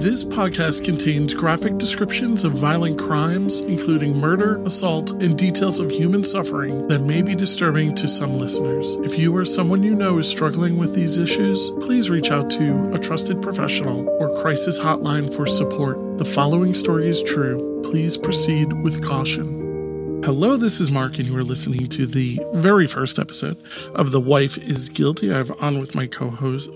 This podcast contains graphic descriptions of violent crimes, including murder, assault, and details of human suffering that may be disturbing to some listeners. If you or someone you know is struggling with these issues, please reach out to a trusted professional or crisis hotline for support. The following story is true. Please proceed with caution. Hello, this is Mark, and you are listening to the very first episode of The Wife is Guilty. I am on with my co-host,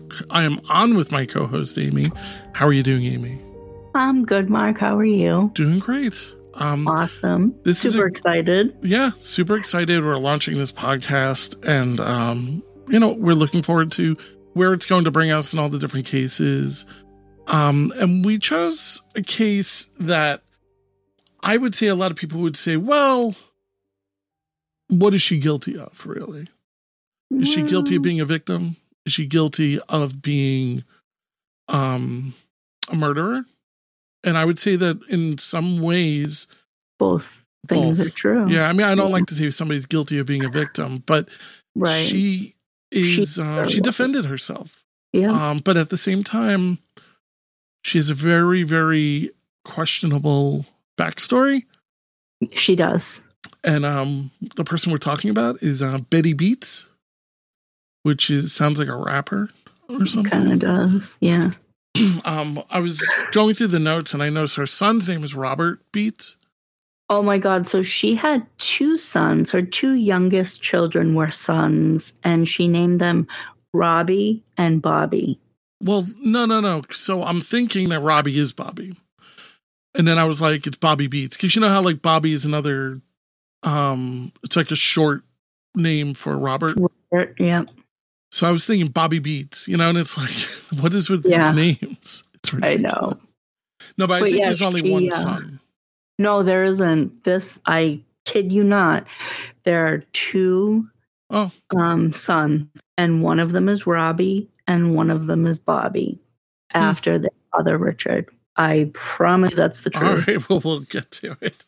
Amy. How are you doing, Amy? I'm good, Mark. How are you? Doing great. Awesome. Super excited. Yeah, super excited. We're launching this podcast, and we're looking forward to where it's going to bring us in all the different cases. And we chose a case that I would say a lot of people would say, well, what is she guilty of, really? Is she guilty of being a victim? Is she guilty of being a murderer? And I would say that in some ways, both things are true. Yeah, I mean, I don't like to say somebody's guilty of being a victim, but she is. She defended herself. Yeah. But at the same time, she has a very, very questionable backstory. She does. And the person we're talking about is Betty Beats, which sounds like a rapper or something. Kind of does, yeah. I was going through the notes and I noticed her son's name is Robert Beats. Oh my God. So she had two sons. Her two youngest children were sons, and she named them Robbie and Bobby. Well, no. So I'm thinking that Robbie is Bobby. And then I was like, it's Bobby Beats. Because you know how like Bobby is another, it's like a short name for Robert. Yeah. So I was thinking Bobby Beats, and it's like, what is with these names? It's ridiculous. I know. No, but I think there's only one son. No, there isn't. I kid you not. There are two sons, and one of them is Robbie, and one of them is Bobby, after their father, Richard. I promise that's the truth. All right, well, we'll get to it.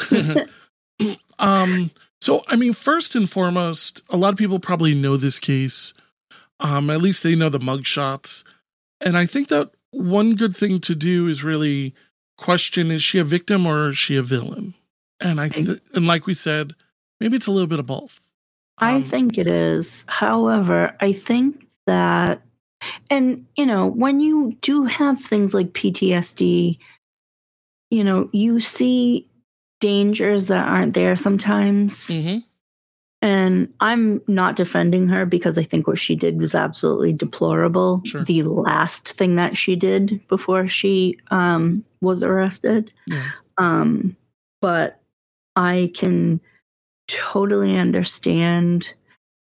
So, I mean, first and foremost, a lot of people probably know this case. At least they know the mugshots. And I think that one good thing to do is really question, is she a victim or is she a villain? And and like we said, maybe it's a little bit of both. I think it is. However, I think that, and, when you do have things like PTSD, you see dangers that aren't there sometimes. Mm-hmm. And I'm not defending her because I think what she did was absolutely deplorable. Sure. The last thing that she did before she was arrested. Yeah. But I can totally understand,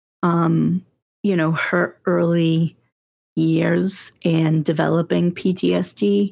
her early years and developing PTSD.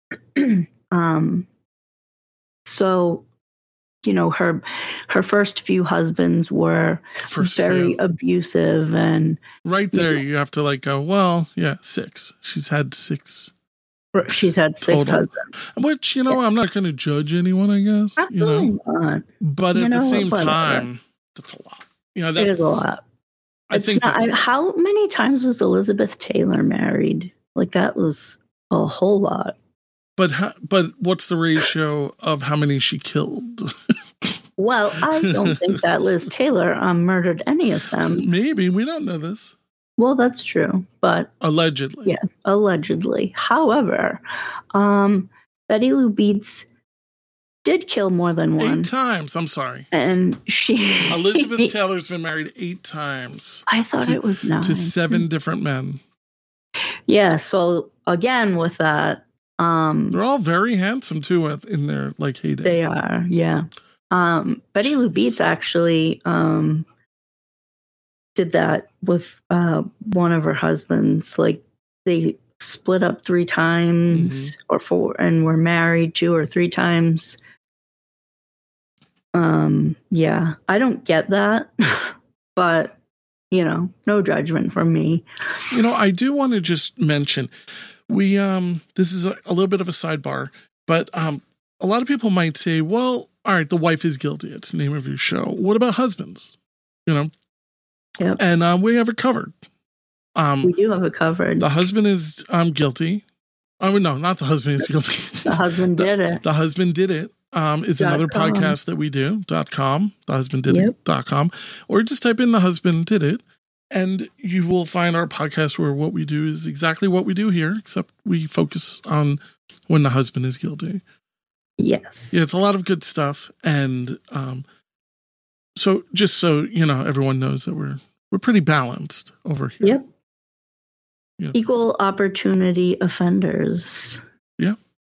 So, her first few husbands were very abusive, and right there you have to go, well, yeah, 6. She's had 6. She's had 6 husbands. Which, I'm not going to judge anyone, I guess. Absolutely not. But at the same time, that's a lot. It is a lot. I think how many times was Elizabeth Taylor married? That was a whole lot. But what's the ratio of how many she killed? Well, I don't think that Liz Taylor murdered any of them. Maybe. We don't know this. Well, that's true, but allegedly. Yeah, allegedly. However, Betty Lou Beats did kill more than one. 8 times. I'm sorry. And Elizabeth Taylor's been married 8 times. I thought it was 9. To 7 different men. Yeah. So again, with that, they're all very handsome too in their heyday. They are. Yeah. Betty Lou Beats actually did that with one of her husbands. They split up 3 times or 4, and were married 2 or 3 times. Yeah, I don't get that, but no judgment from me. I do want to just mention, we this is a little bit of a sidebar, but a lot of people might say, well, all right, The Wife is Guilty. It's the name of your show. What about husbands? Yep. And we have it covered. We do have it covered. The husband is guilty. Oh, no, not The Husband is Guilty. The Husband Did It. The Husband Did It is another podcast that we do, .com, thehusbanddidit.com, or just type in The Husband Did It, and you will find our podcast where what we do is exactly what we do here, except we focus on when the husband is guilty. Yes. Yeah, it's a lot of good stuff. And so just so, you know, everyone knows that we're pretty balanced over here. Yep. Yeah. Equal opportunity offenders. Yeah.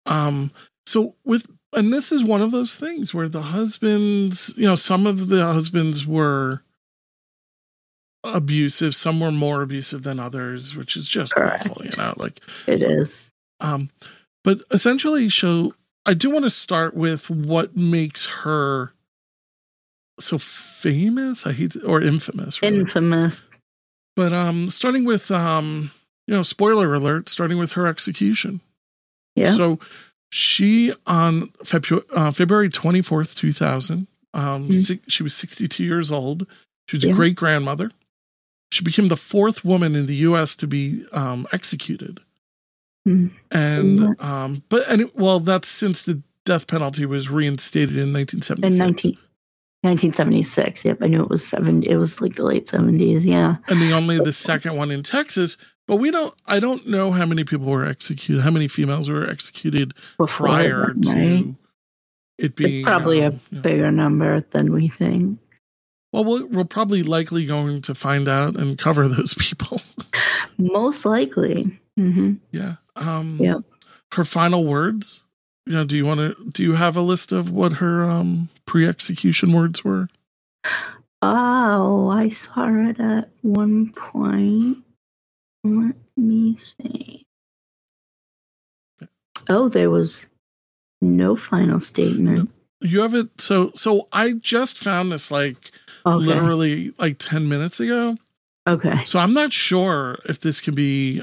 And this is one of those things where the husbands, you know, some of the husbands were abusive, some were more abusive than others, which is just awful, you know, like it is. But essentially, I do want to start with what makes her so famous. Or infamous. Really. Infamous. But starting with spoiler alert, starting with her execution. Yeah. So she on February 24th, 2000, she was 62 years old. She was a great grandmother. She became the fourth woman in the U.S. to be executed. And that's since the death penalty was reinstated in 1976. 1976. Yep, I knew it was it was like the late 70s. Yeah, and the second one in Texas. But I don't know how many people were executed. How many females were executed prior to it being? It's probably a bigger number than we think. Well, we're probably likely going to find out and cover those people. Most likely. Mm-hmm. Yeah. Her final words. You know, do you have a list of what her pre-execution words were? Oh, I saw it at one point. Let me see. Oh, there was no final statement. No. You have it. So I just found this literally 10 minutes ago. Okay. So I'm not sure if this can be,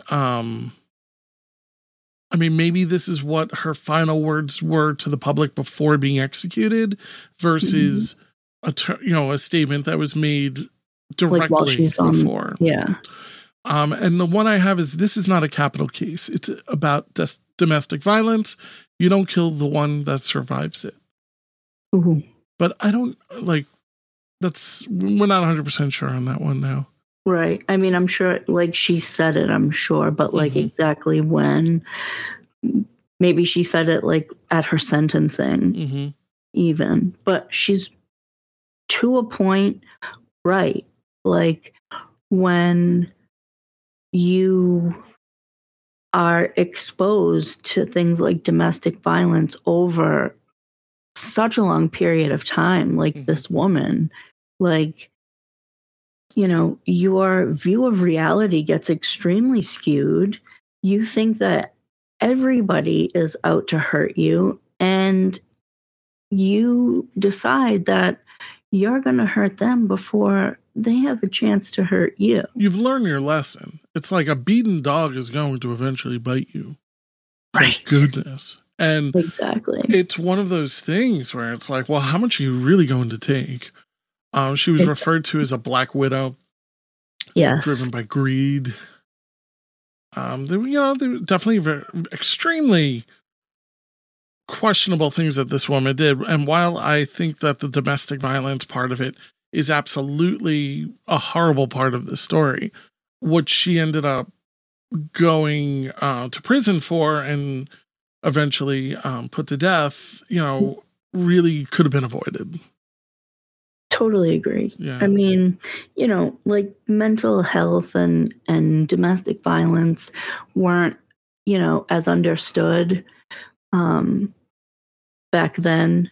maybe this is what her final words were to the public before being executed versus a statement that was made directly before. Yeah. And the one I have is, this is not a capital case. It's about domestic violence. You don't kill the one that survives it. Mm-hmm. But I don't we're not 100% sure on that one now. Right. I mean, I'm sure, she said it, I'm sure, but exactly when, maybe she said it at her sentencing, even, but she's to a point, right? When you are exposed to things like domestic violence over such a long period of time, this woman, your view of reality gets extremely skewed. You think that everybody is out to hurt you, and you decide that you're going to hurt them before they have a chance to hurt you. You've learned your lesson. It's like a beaten dog is going to eventually bite you. Thank goodness. And exactly, it's one of those things where it's like, well, how much are you really going to take? She was referred to as a black widow. Yes. Driven by greed. They were definitely extremely questionable things that this woman did. And while I think that the domestic violence part of it is absolutely a horrible part of the story, what she ended up going to prison for and eventually put to death, really could have been avoided. Totally agree. Yeah. I mean, mental health and domestic violence weren't, as understood back then,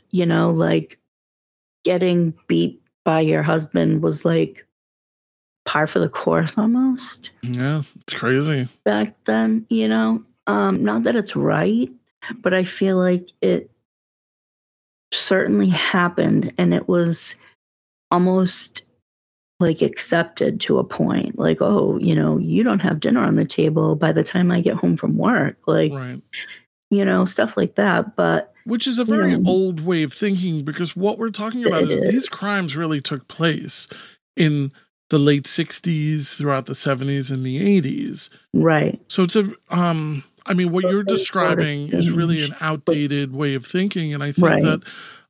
getting beat by your husband was par for the course almost. Yeah, it's crazy. Back then, not that it's right, but I feel like it certainly happened, and it was almost accepted to a point, oh, you don't have dinner on the table by the time I get home from work, right. Stuff like that. But which is a very old way of thinking, because what we're talking about is these crimes really took place in the late 60s, throughout the 70s and the 80s. Right. So it's I mean, what you're describing is really an outdated way of thinking. And I think that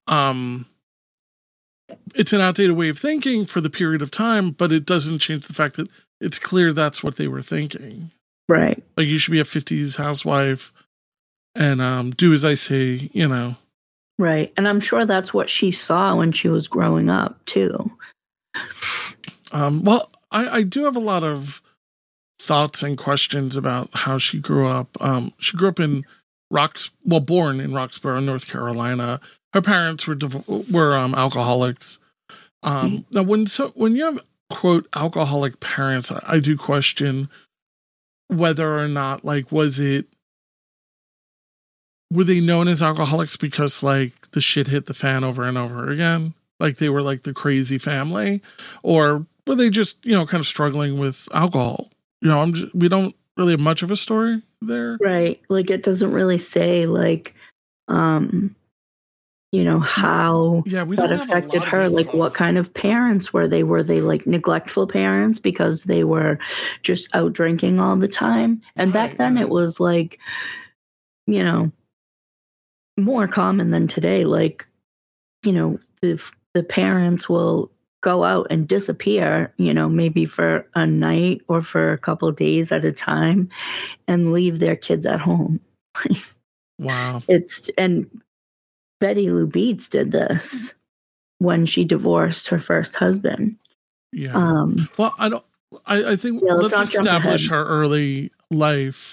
it's an outdated way of thinking for the period of time, but it doesn't change the fact that it's clear that's what they were thinking. Right. Like, you should be a 50s housewife and do as I say, you know. Right. And I'm sure that's what she saw when she was growing up, too. Well, I do have a lot of thoughts and questions about how she grew up. She grew up in born in Roxborough, North Carolina. Her parents were alcoholics. Now, when you have, quote, alcoholic parents, I do question whether or not, like, were they known as alcoholics because, like, the shit hit the fan over and over again? Like, they were like the crazy family? Or were they just, you know, kind of struggling with alcohol? You know, we don't really have much of a story there. Right. Like, it doesn't really say, like, you know, how that affected her. Like, what kind of parents were they? Were they like neglectful parents because they were just out drinking all the time? And back then it was like, you know, more common than today. Like, you know, the parents will go out and disappear, you know, maybe for a night or for a couple of days at a time and leave their kids at home. Wow. And Betty Lou Beets did this when she divorced her first husband. Yeah. Well, I think let's establish her early life.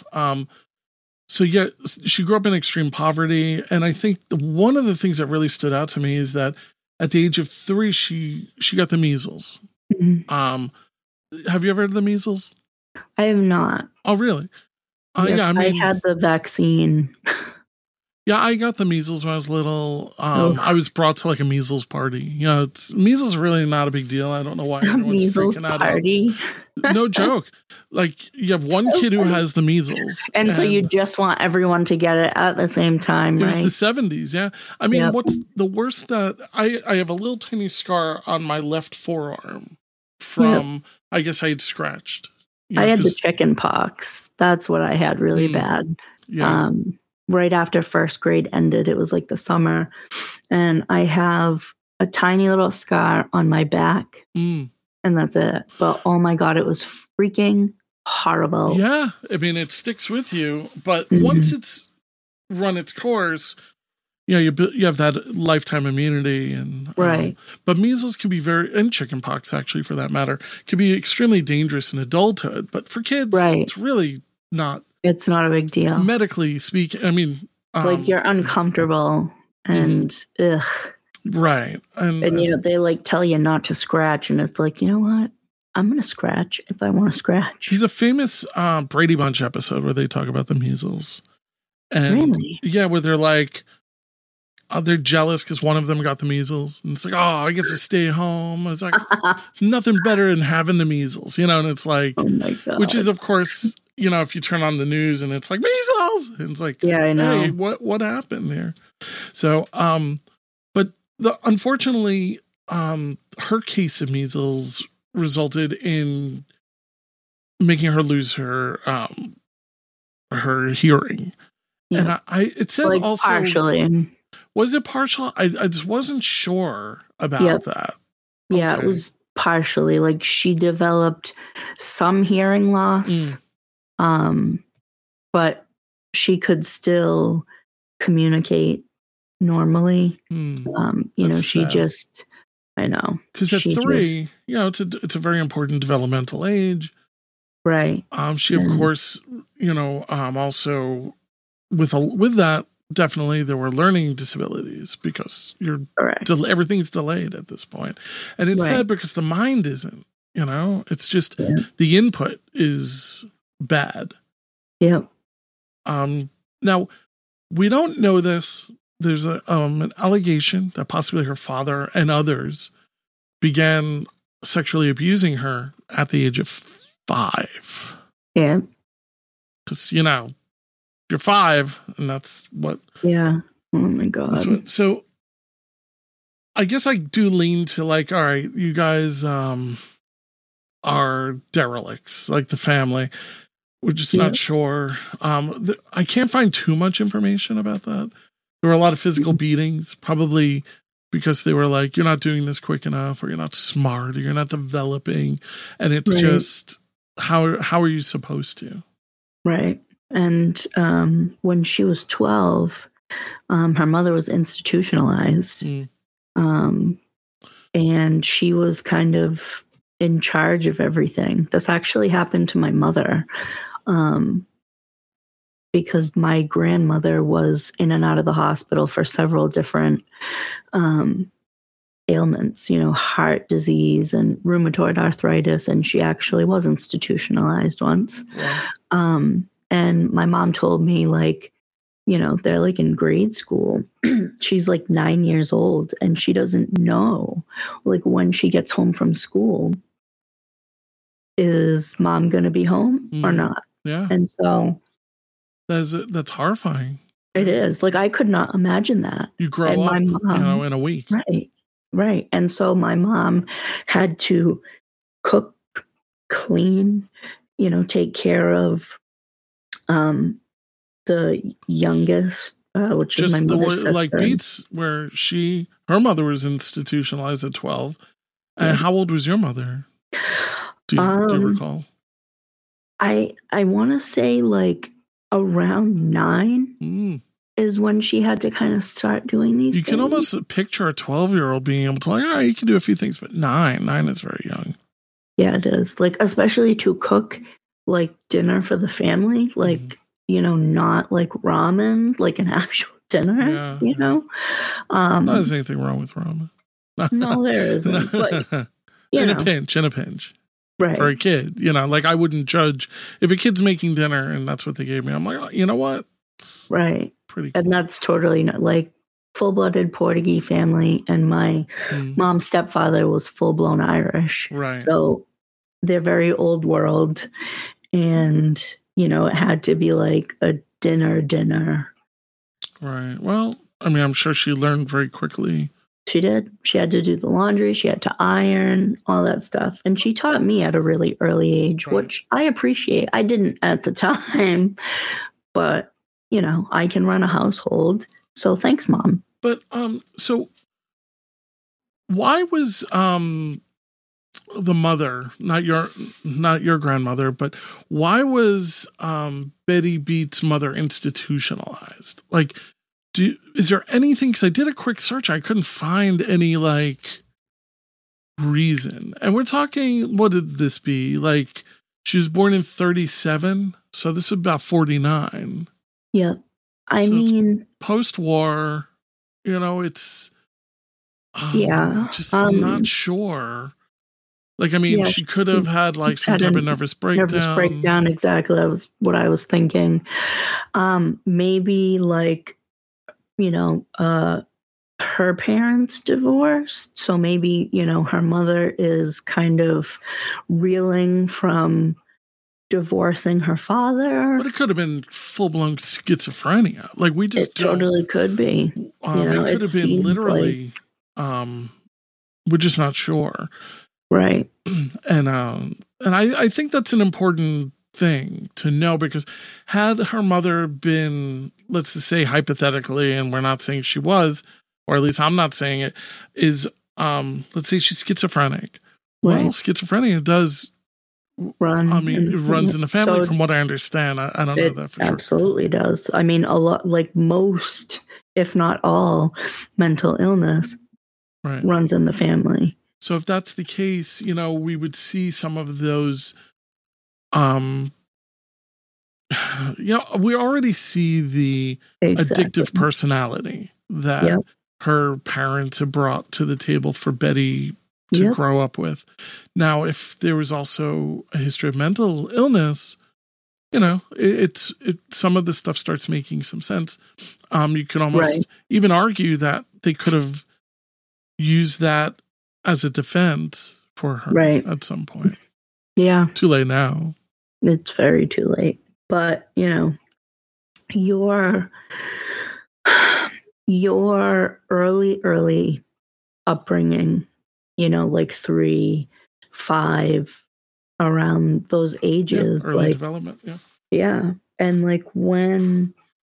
So yeah, she grew up in extreme poverty. And I think one of the things that really stood out to me is that at the age of 3, she got the measles. Mm-hmm. Have you ever heard of the measles? I have not. Oh, really? Yes, yeah, I had the vaccine. Yeah, I got the measles when I was little. I was brought to like a measles party. You know, measles are really not a big deal. I don't know why everyone's freaking out. Party? No joke. Like, you have one kid who has the measles. And so you just want everyone to get it at the same time, right? It was the 70s, yeah. I mean, what's the worst that I have a little tiny scar on my left forearm from, I guess I had scratched. I had the chicken pox. That's what I had really bad. Yeah. Right after first grade ended, it was like the summer, and I have a tiny little scar on my back, and that's it. But oh my God, it was freaking horrible. Yeah, I mean, it sticks with you, but once it's run its course, you know, you have that lifetime immunity, and right. But measles can be and chickenpox, actually, for that matter, can be extremely dangerous in adulthood. But for kids, it's really not. It's not a big deal. Medically speaking, I mean... like, you're uncomfortable and ugh. Right. And you know, they like tell you not to scratch, and it's like, you know what? I'm going to scratch if I want to scratch. There's a famous Brady Bunch episode where they talk about the measles. And really? Yeah, where they're like, they're jealous because one of them got the measles. And it's like, oh, I get to stay home. It's like, it's nothing better than having the measles, you know? And it's like, oh my God. Which is, of course... You know, if you turn on the news and it's like measles, and it's like, yeah, I know. Hey, what happened there? So, but unfortunately, her case of measles resulted in making her lose her hearing. Yeah. And it says like also partially. Was it partial? I just wasn't sure about that. Yeah, okay. It was partially. Like, she developed some hearing loss. But she could still communicate normally. You know, she sad. Just, I know. Because at 3, you know, it's a very important developmental age. Right. She, of course, you know, also with that, definitely there were learning disabilities because everything's delayed at this point. And it's sad because the mind isn't, you know, it's just the input is bad. Yep. Now, we don't know this. There's an allegation that possibly her father and others began sexually abusing her at the age of 5. Yeah. Because, you know, you're 5, and that's what... Yeah. Oh, my God. So, I guess I do lean to, like, all right, you guys are derelicts, like the family. We're just not sure. I can't find too much information about that. There were a lot of physical beatings, probably because they were like, you're not doing this quick enough, or you're not smart, or you're not developing. And it's just, how are you supposed to? Right. And when she was 12, her mother was institutionalized. And she was kind of in charge of everything. This actually happened to my mother. Because my grandmother was in and out of the hospital for several different ailments, heart disease and rheumatoid arthritis. And she actually was institutionalized once. And my mom told me, like, they're like in grade school. She's like 9 years old and she doesn't know, like, when she gets home from school, is mom going to be home or not? Yeah. And so that's horrifying. It is. Like, I could not imagine that. You grow up, in a week. Right. And so my mom had to cook, clean, take care of the youngest, which is my mother's sister. Like Beats, where her mother was institutionalized at 12. And how old was your mother? Do you recall? I want to say like around 9 is when she had to kind of start doing these things. You can almost picture a 12-year-old being able to, like, all right, you can do a few things, but 9 is very young. Yeah, it is. Like, especially to cook like dinner for the family, like, not like ramen, like an actual dinner, Not there's anything wrong with ramen. No, there isn't. But, in a pinch. Right. For a kid, like, I wouldn't judge if a kid's making dinner and that's what they gave me. I'm like, you know what? It's right. Pretty cool. And that's totally not like full-blooded Portuguese family. And my mom's stepfather was full-blown Irish. Right. So they're very old world. And, it had to be like a dinner. Right. Well, I mean, I'm sure she learned very quickly. She did. She had to do the laundry. She had to iron, all that stuff. And she taught me at a really early age, which I appreciate. I didn't at the time, but, I can run a household. So thanks, Mom. But, so why was, the mother, not your grandmother, but why was, Betty Beats' mother institutionalized? Like, is there anything? Because I did a quick search. I couldn't find any like reason. And we're talking, what did this be? Like, she was born in 1937. So this is about 1949. Yeah. I mean, post-war, it's, just, I'm not sure. Like, I mean, she could have had like some type of nervous breakdown. Exactly. That was what I was thinking. Maybe like, her parents divorced. So maybe, her mother is kind of reeling from divorcing her father. But it could have been full-blown schizophrenia. Like, we just totally could be. It could have been literally, we're just not sure. Right. And I think that's an important thing to know, because had her mother been, let's just say hypothetically, and we're not saying she was, or at least I'm not saying it, is let's say she's schizophrenic. Right. Well, schizophrenia does run. I mean, it runs in the family, from what I understand. I don't know that for sure. Absolutely does. I mean, a lot, like most, if not all, mental illness runs in the family. So if that's the case, we would see some of those, we already see the addictive personality that her parents have brought to the table for Betty to grow up with. Now, if there was also a history of mental illness, it's some of this stuff starts making some sense. You can almost even argue that they could have used that as a defense for her at some point. Yeah. Too late now. It's very too late. But, your early upbringing, like 3, 5, around those ages, early development. Yeah. Yeah. And like when,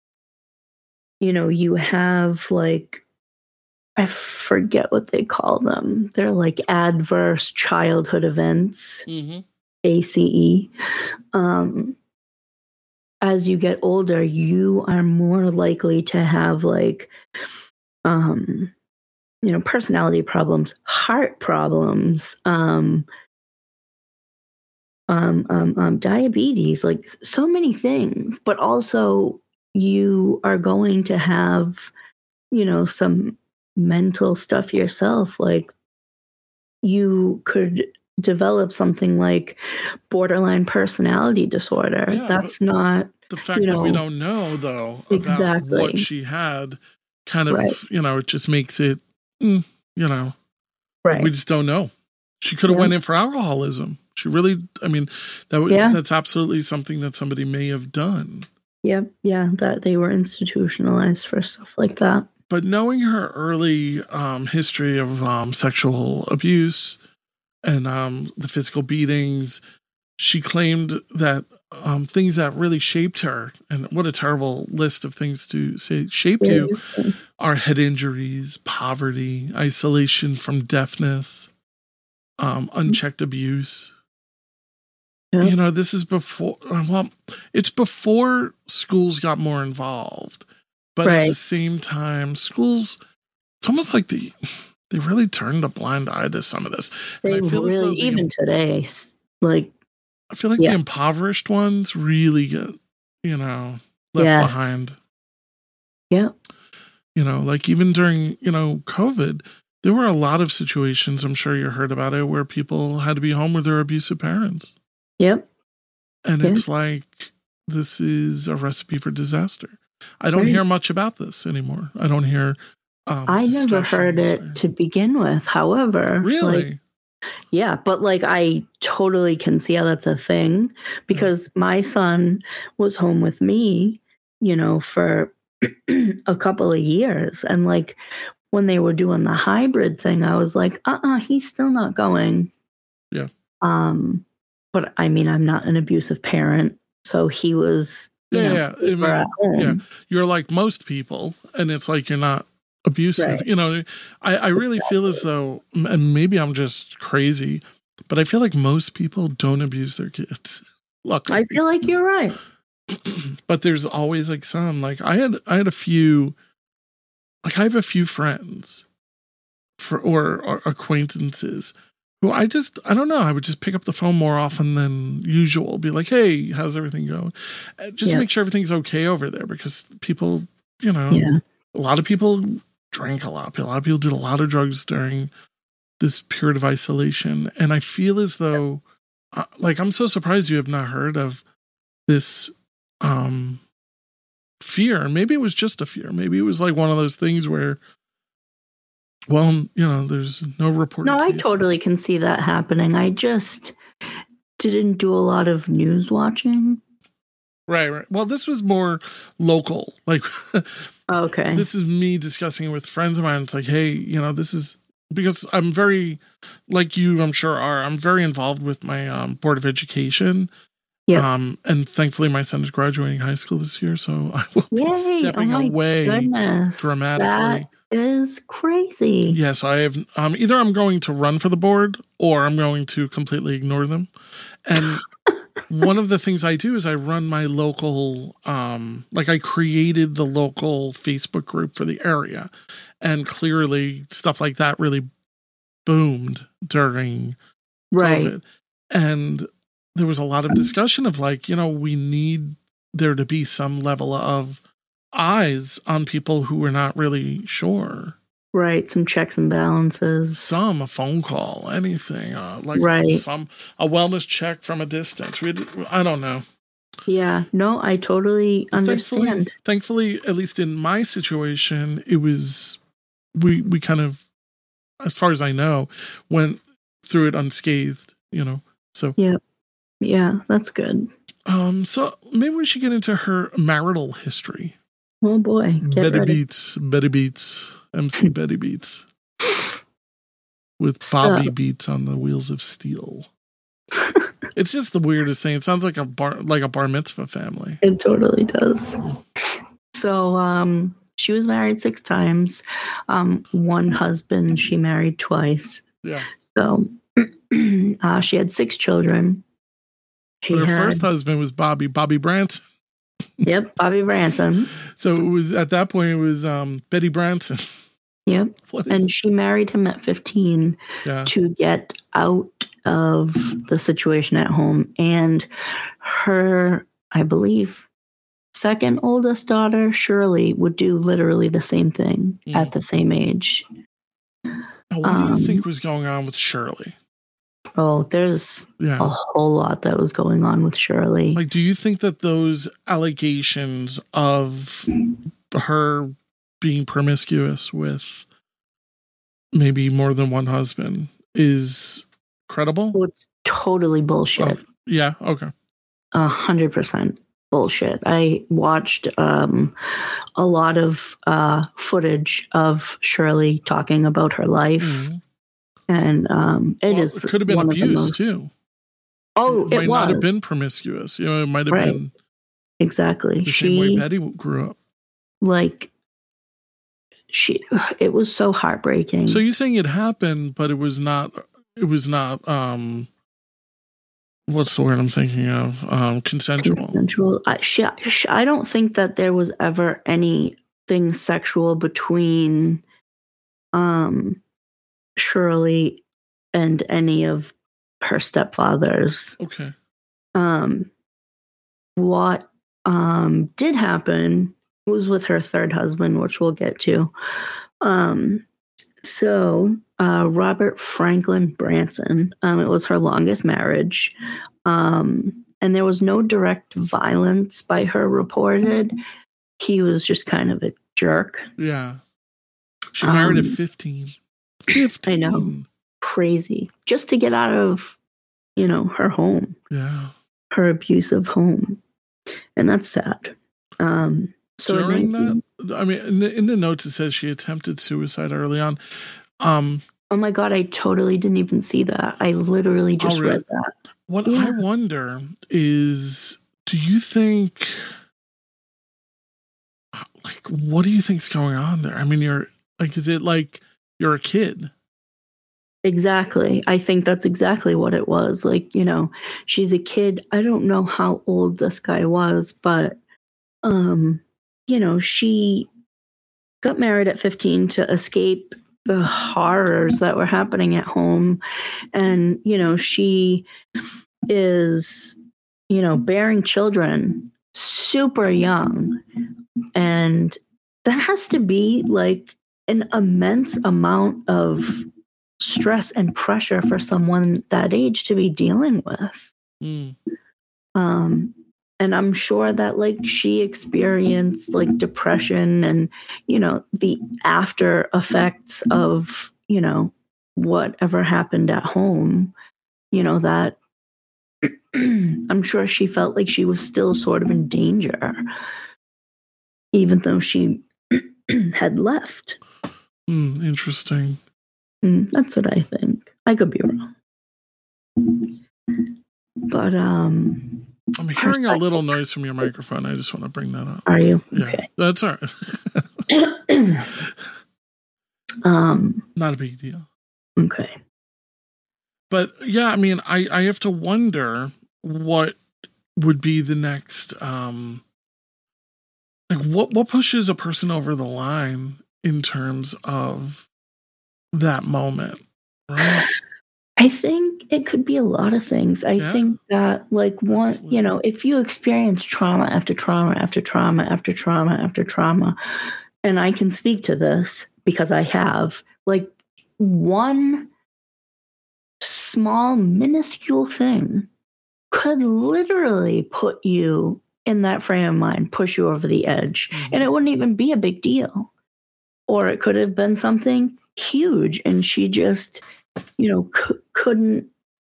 you have like, I forget what they call them. They're like adverse childhood events, ACE. As you get older, you are more likely to have like, personality problems, heart problems, diabetes, like so many things. But also, you are going to have, some mental stuff yourself. Like you could develop something like borderline personality disorder. Yeah, that's not the fact that we don't know though about what she had kind of, it just makes it, right. We just don't know. She could have went in for alcoholism. She really, that's absolutely something that somebody may have done. Yep. Yeah. That they were institutionalized for stuff like that. But knowing her early history of sexual abuse and the physical beatings, she claimed that things that really shaped her, and what a terrible list of things to say shaped you, are head injuries, poverty, isolation from deafness, unchecked abuse. Yeah. This is before, it's before schools got more involved. But at the same time, schools, it's almost like they really turned a blind eye to some of this. They and I feel really, even today, like, I feel like the impoverished ones really get, left behind. Yeah. Like even during, COVID, there were a lot of situations, I'm sure you heard about it, where people had to be home with their abusive parents. Yep. And it's like, this is a recipe for disaster. I don't hear much about this anymore. I don't hear. I never heard it to begin with. However, really, but like I totally can see how that's a thing because my son was home with me, for a couple of years, and like when they were doing the hybrid thing, I was like, he's still not going. Yeah. But I mean, I'm not an abusive parent, so he was. Yeah. You're like most people, and it's like you're not abusive. Right. I really feel as though, and maybe I'm just crazy, but I feel like most people don't abuse their kids. Luckily, I feel like you're right. But there's always like some, like I had a few, like I have a few friends or acquaintances who I don't know. I would just pick up the phone more often than usual. Be like, hey, how's everything going? Just make sure everything's okay over there because people, a lot of people drank a lot. A lot of people did a lot of drugs during this period of isolation. And I feel as though, I'm so surprised you have not heard of this fear. Maybe it was just a fear. Maybe it was like one of those things where, well, there's no reported cases. I totally can see that happening. I just didn't do a lot of news watching. Right. Well, this was more local. Like, okay. This is me discussing it with friends of mine. It's like, hey, this is because I'm very, like you, I'm sure are, I'm very involved with my Board of Education. Yeah. And thankfully my son is graduating high school this year. So I will be stepping away dramatically. Is crazy. Yeah, so I have either I'm going to run for the board or I'm going to completely ignore them. And one of the things I do is I run my local I created the local Facebook group for the area, and clearly stuff like that really boomed during COVID. And there was a lot of discussion of we need there to be some level of eyes on people who were not really sure. Right. Some checks and balances. A phone call, anything. A wellness check from a distance. I don't know. Yeah. No, I totally understand. Thankfully, at least in my situation, it was, we kind of, as far as I know, went through it unscathed, so. Yeah. Yeah, that's good. So maybe we should get into her marital history. Oh boy. Betty Beats, MC Betty Beats. With Bobby Beats on the wheels of steel. It's just the weirdest thing. It sounds like a bar mitzvah family. It totally does. So she was married 6 times. One husband she married twice. Yeah. So she had 6 children. Her first husband was Bobby Branson. Yep, Bobby Branson. So it was at that point it was Betty Branson. Yep. And she married him at 15 to get out of the situation at home. And her, I believe, second oldest daughter, Shirley, would do literally the same thing at the same age. Now, what do you think was going on with Shirley? Oh, there's a whole lot that was going on with Shirley. Like, do you think that those allegations of her being promiscuous with maybe more than one husband is credible? Oh, it's totally bullshit. Oh, yeah. Okay. 100% bullshit. I watched a lot of footage of Shirley talking about her life. Mm-hmm. And it could have been abuse too. Oh, it might not have been promiscuous. It might have been exactly the same way Betty grew up. Like it was so heartbreaking. So you're saying it happened, but it was not. What's the word I'm thinking of? Consensual. Consensual. I don't think that there was ever anything sexual between Shirley and any of her stepfathers. Okay. What did happen was with her third husband, which we'll get to. Robert Franklin Branson, it was her longest marriage. And there was no direct violence by her reported. He was just kind of a jerk. Yeah. She married at 15. 15. I know. Crazy. Just to get out of, her home. Yeah. Her abusive home. And that's sad. During that, I mean, in the notes it says she attempted suicide early on. Oh my God, I totally didn't even see that. I literally just read that. What I wonder is, do you think, like, what do you think's going on there? I mean, is it like you're a kid? Exactly. I think that's exactly what it was. Like, she's a kid. I don't know how old this guy was, but, she got married at 15 to escape the horrors that were happening at home. And, she is, bearing children super young. And that has to be like an immense amount of stress and pressure for someone that age to be dealing with. And I'm sure that she experienced depression and, the after effects of, whatever happened at home, that I'm sure she felt like she was still sort of in danger, even though she had left. Interesting. That's what I think. I could be wrong. But I'm hearing a little noise from your microphone. I just want to bring that up. Are you? Yeah, okay. That's all right. Not a big deal. Okay. But yeah, I mean, I have to wonder what would be the next, what pushes a person over the line in terms of that moment, right? I think it could be a lot of things. I think that if you experience trauma after trauma after trauma after trauma after trauma, and I can speak to this because I have, one small minuscule thing could literally put you in that frame of mind, push you over the edge, and it wouldn't even be a big deal. Or it could have been something huge and she just couldn't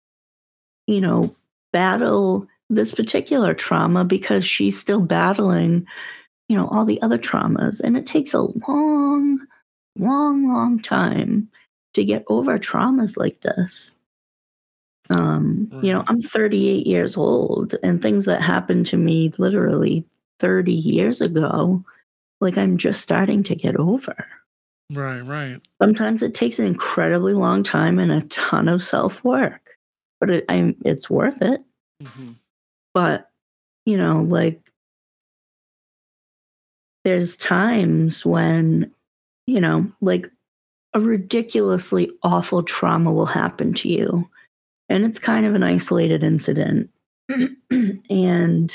battle this particular trauma because she's still battling all the other traumas, and it takes a long time to get over traumas like this. I'm 38 years old, and things that happened to me literally 30 years ago, like I'm just starting to get over. Right. Sometimes it takes an incredibly long time and a ton of self-work, but it's worth it. Mm-hmm. But, like there's times when, like a ridiculously awful trauma will happen to you, and it's kind of an isolated incident. And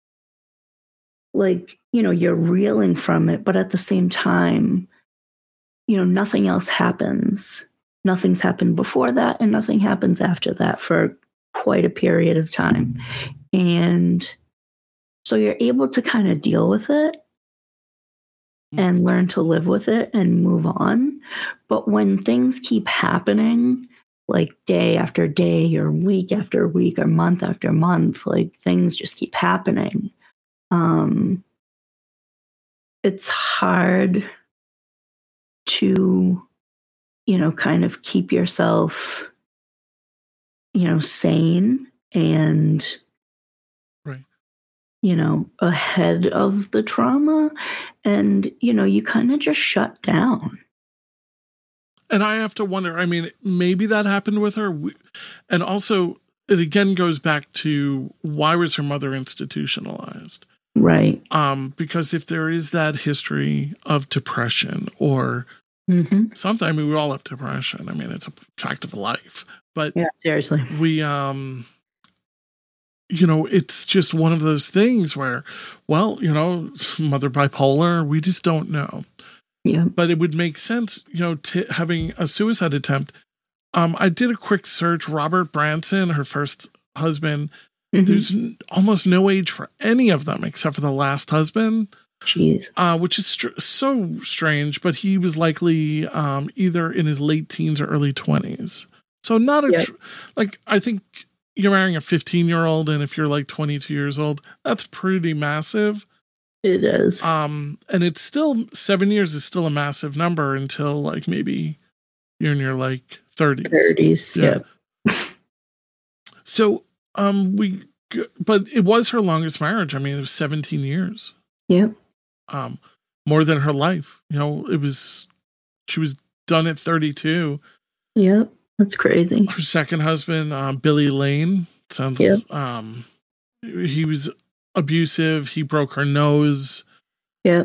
like, you're reeling from it, but at the same time, nothing else happens. Nothing's happened before that, and nothing happens after that for quite a period of time. And so you're able to kind of deal with it and learn to live with it and move on. But when things keep happening, like day after day or week after week or month after month, like things just keep happening. It's hard to, kind of keep yourself, sane and, right, ahead of the trauma. And, you kind of just shut down. And I have to wonder, I mean, maybe that happened with her. And also, it again goes back to why was her mother institutionalized? Right. Because if there is that history of depression or something, I mean, we all have depression. I mean, it's a fact of life. But yeah, seriously, we, it's just one of those things where, well, mother bipolar, we just don't know. Yeah. But it would make sense, having a suicide attempt. I did a quick search. Robert Branson, her first husband, there's almost no age for any of them except for the last husband. Jeez. Which is so strange, but he was likely either in his late teens or early 20s. So not I think you're marrying a 15-year-old, and if you're like 22 years old, that's pretty massive. It is. And it's still 7 years is still a massive number until like maybe you're in your like 30s. 30s, yeah. So but it was her longest marriage. I mean, it was 17 years. Yeah. More than her life. She was done at 32. Yeah, that's crazy. Her second husband, Billy Lane, he was abusive. He broke her nose. Yeah.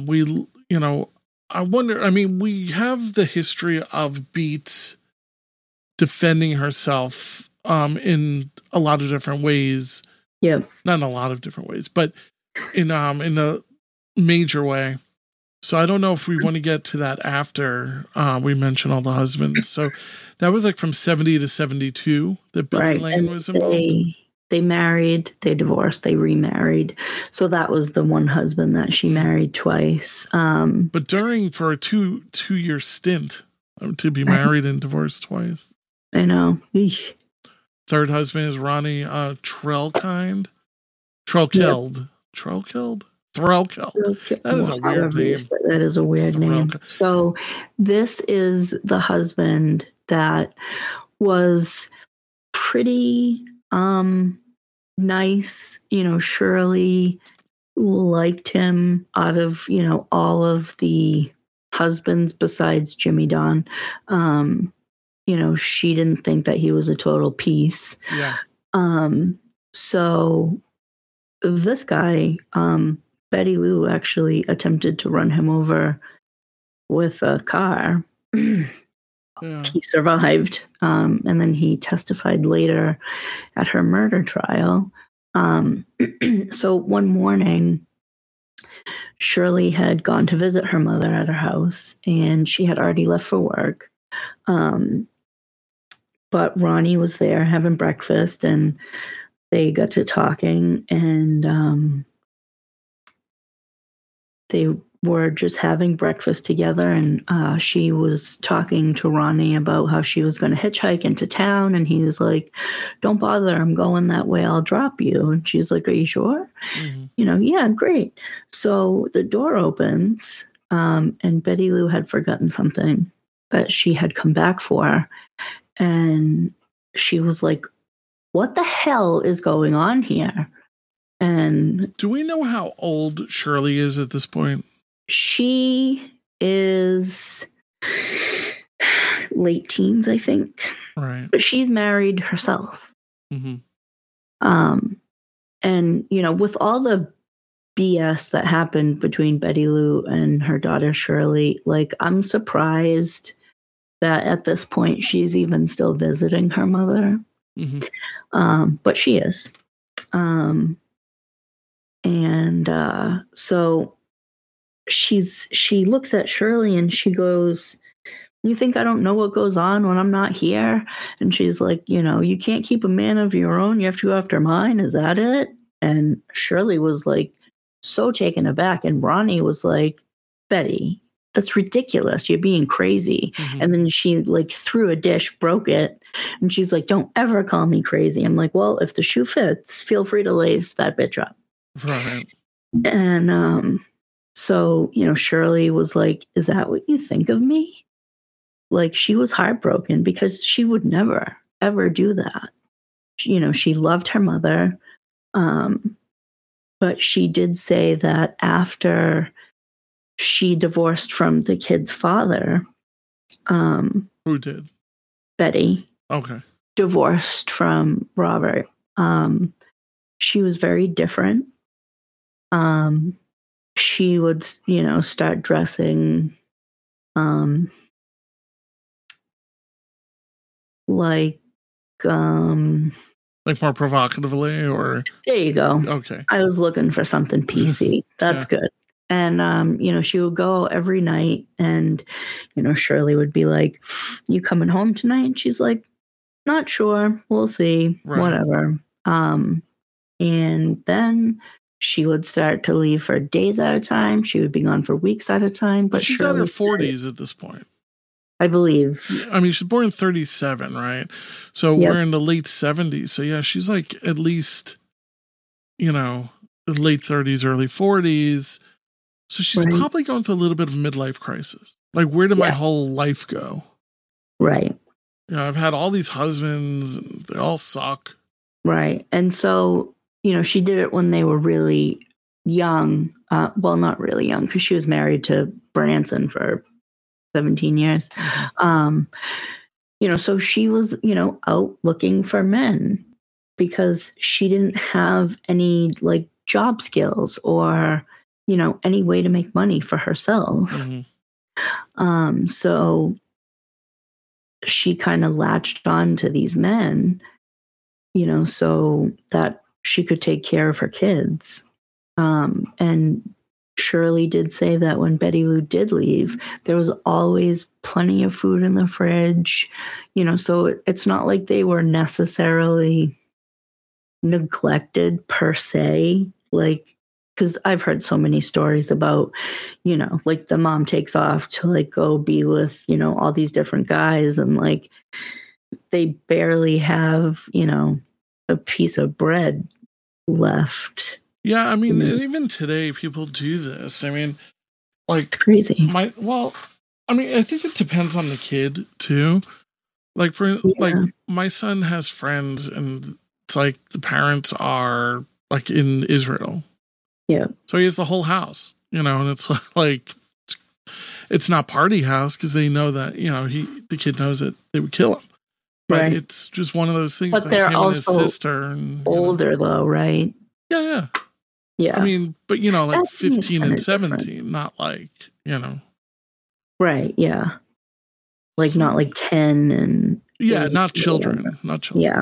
I wonder, I mean, we have the history of Beats defending herself in a lot of different ways. Yeah. Not in a lot of different ways, but in a major way. So I don't know if we want to get to that after we mention all the husbands. So that was like from 70 to 72 that Billy Lane was involved. They married, they divorced, they remarried. So that was the one husband that she married twice. But for a two-year stint to be married and divorced twice. I know. Eesh. Third husband is Ronnie Trelkind. Trelkild. That is a weird name. That is a weird name. So this is the husband that was pretty nice. Shirley liked him out of, all of the husbands besides Jimmy Don. She didn't think that he was a total piece. Yeah. So this guy, Betty Lou actually attempted to run him over with a car. Yeah. He survived. And then he testified later at her murder trial. So one morning, Shirley had gone to visit her mother at her house, and she had already left for work. But Ronnie was there having breakfast, and they got to talking, and they were just having breakfast together, and she was talking to Ronnie about how she was going to hitchhike into town, and he was like, "Don't bother, I'm going that way, I'll drop you." And she's like, "Are you sure?" Yeah, great. So the door opens, and Betty Lou had forgotten something that she had come back for, and she was like, what the hell is going on here? And do we know how old Shirley is at this point? She is late teens, I think. Right. But she's married herself. Mm-hmm. And, you know, with all the BS that happened between Betty Lou and her daughter Shirley, like, I'm surprised that at this point she's even still visiting her mother. Mm-hmm. But she is. So she looks at Shirley and she goes, you think I don't know what goes on when I'm not here? And she's like, you know, you can't keep a man of your own. You have to go after mine. Is that it? And Shirley was like so taken aback. And Ronnie was like, Betty, that's ridiculous. You're being crazy. Mm-hmm. And then she like threw a dish, broke it. And she's like, don't ever call me crazy. I'm like, well, if the shoe fits, feel free to lace that bitch up. Right. And so, you know, Shirley was like, is that what you think of me? Like, she was heartbroken because she would never, ever do that. You know, she loved her mother. But she did say that after she divorced from the kid's father. Who did? Betty. Okay. Divorced from Robert. She was very different. She would, you know, start dressing like more provocatively, or there you go. Okay. I was looking for something PC. That's yeah. Good. And you know, she would go every night, and you know, Shirley would be like, you coming home tonight? And she's like, not sure, we'll see. Right. Whatever. And then she would start to leave for days at a time. She would be gone for weeks at a time. But she's in her 40s at this point, I believe. I mean, she's born in 37, right? So yep. We're in the late 70s. So yeah, she's like at least, you know, the late 30s, early 40s. So she's right. Probably going through a little bit of a midlife crisis. Like, where did my whole life go? Right. You know, I've had all these husbands and they all suck. Right. And so, you know, she did it when they were really young. Well, not really young, because she was married to Branson for 17 years. Mm-hmm. You know, so she was, you know, out looking for men because she didn't have any like job skills or, you know, any way to make money for herself. Mm-hmm. So she kind of latched on to these men, you know, so that she could take care of her kids. And Shirley did say that when Betty Lou did leave, there was always plenty of food in the fridge, you know, so it's not like they were necessarily neglected per se, like, because I've heard so many stories about, you know, like the mom takes off to like go be with, you know, all these different guys, and like they barely have, you know, a piece of bread left. Yeah, I mean, even today people do this. I mean, like it's crazy. I mean, I think it depends on the kid too. Like like my son has friends, and it's like the parents are like in Israel. Yeah. So he has the whole house, you know, and it's like it's not party house because they know that, you know, the kid knows that they would kill him. But right. It's just one of those things. But like they're him also and his sister and older, though, right? Yeah. I mean, but you know, like 15 and 17, different. Not like, you know. Right. Yeah. Like not like 10 and. Yeah, not children. Not children. Yeah.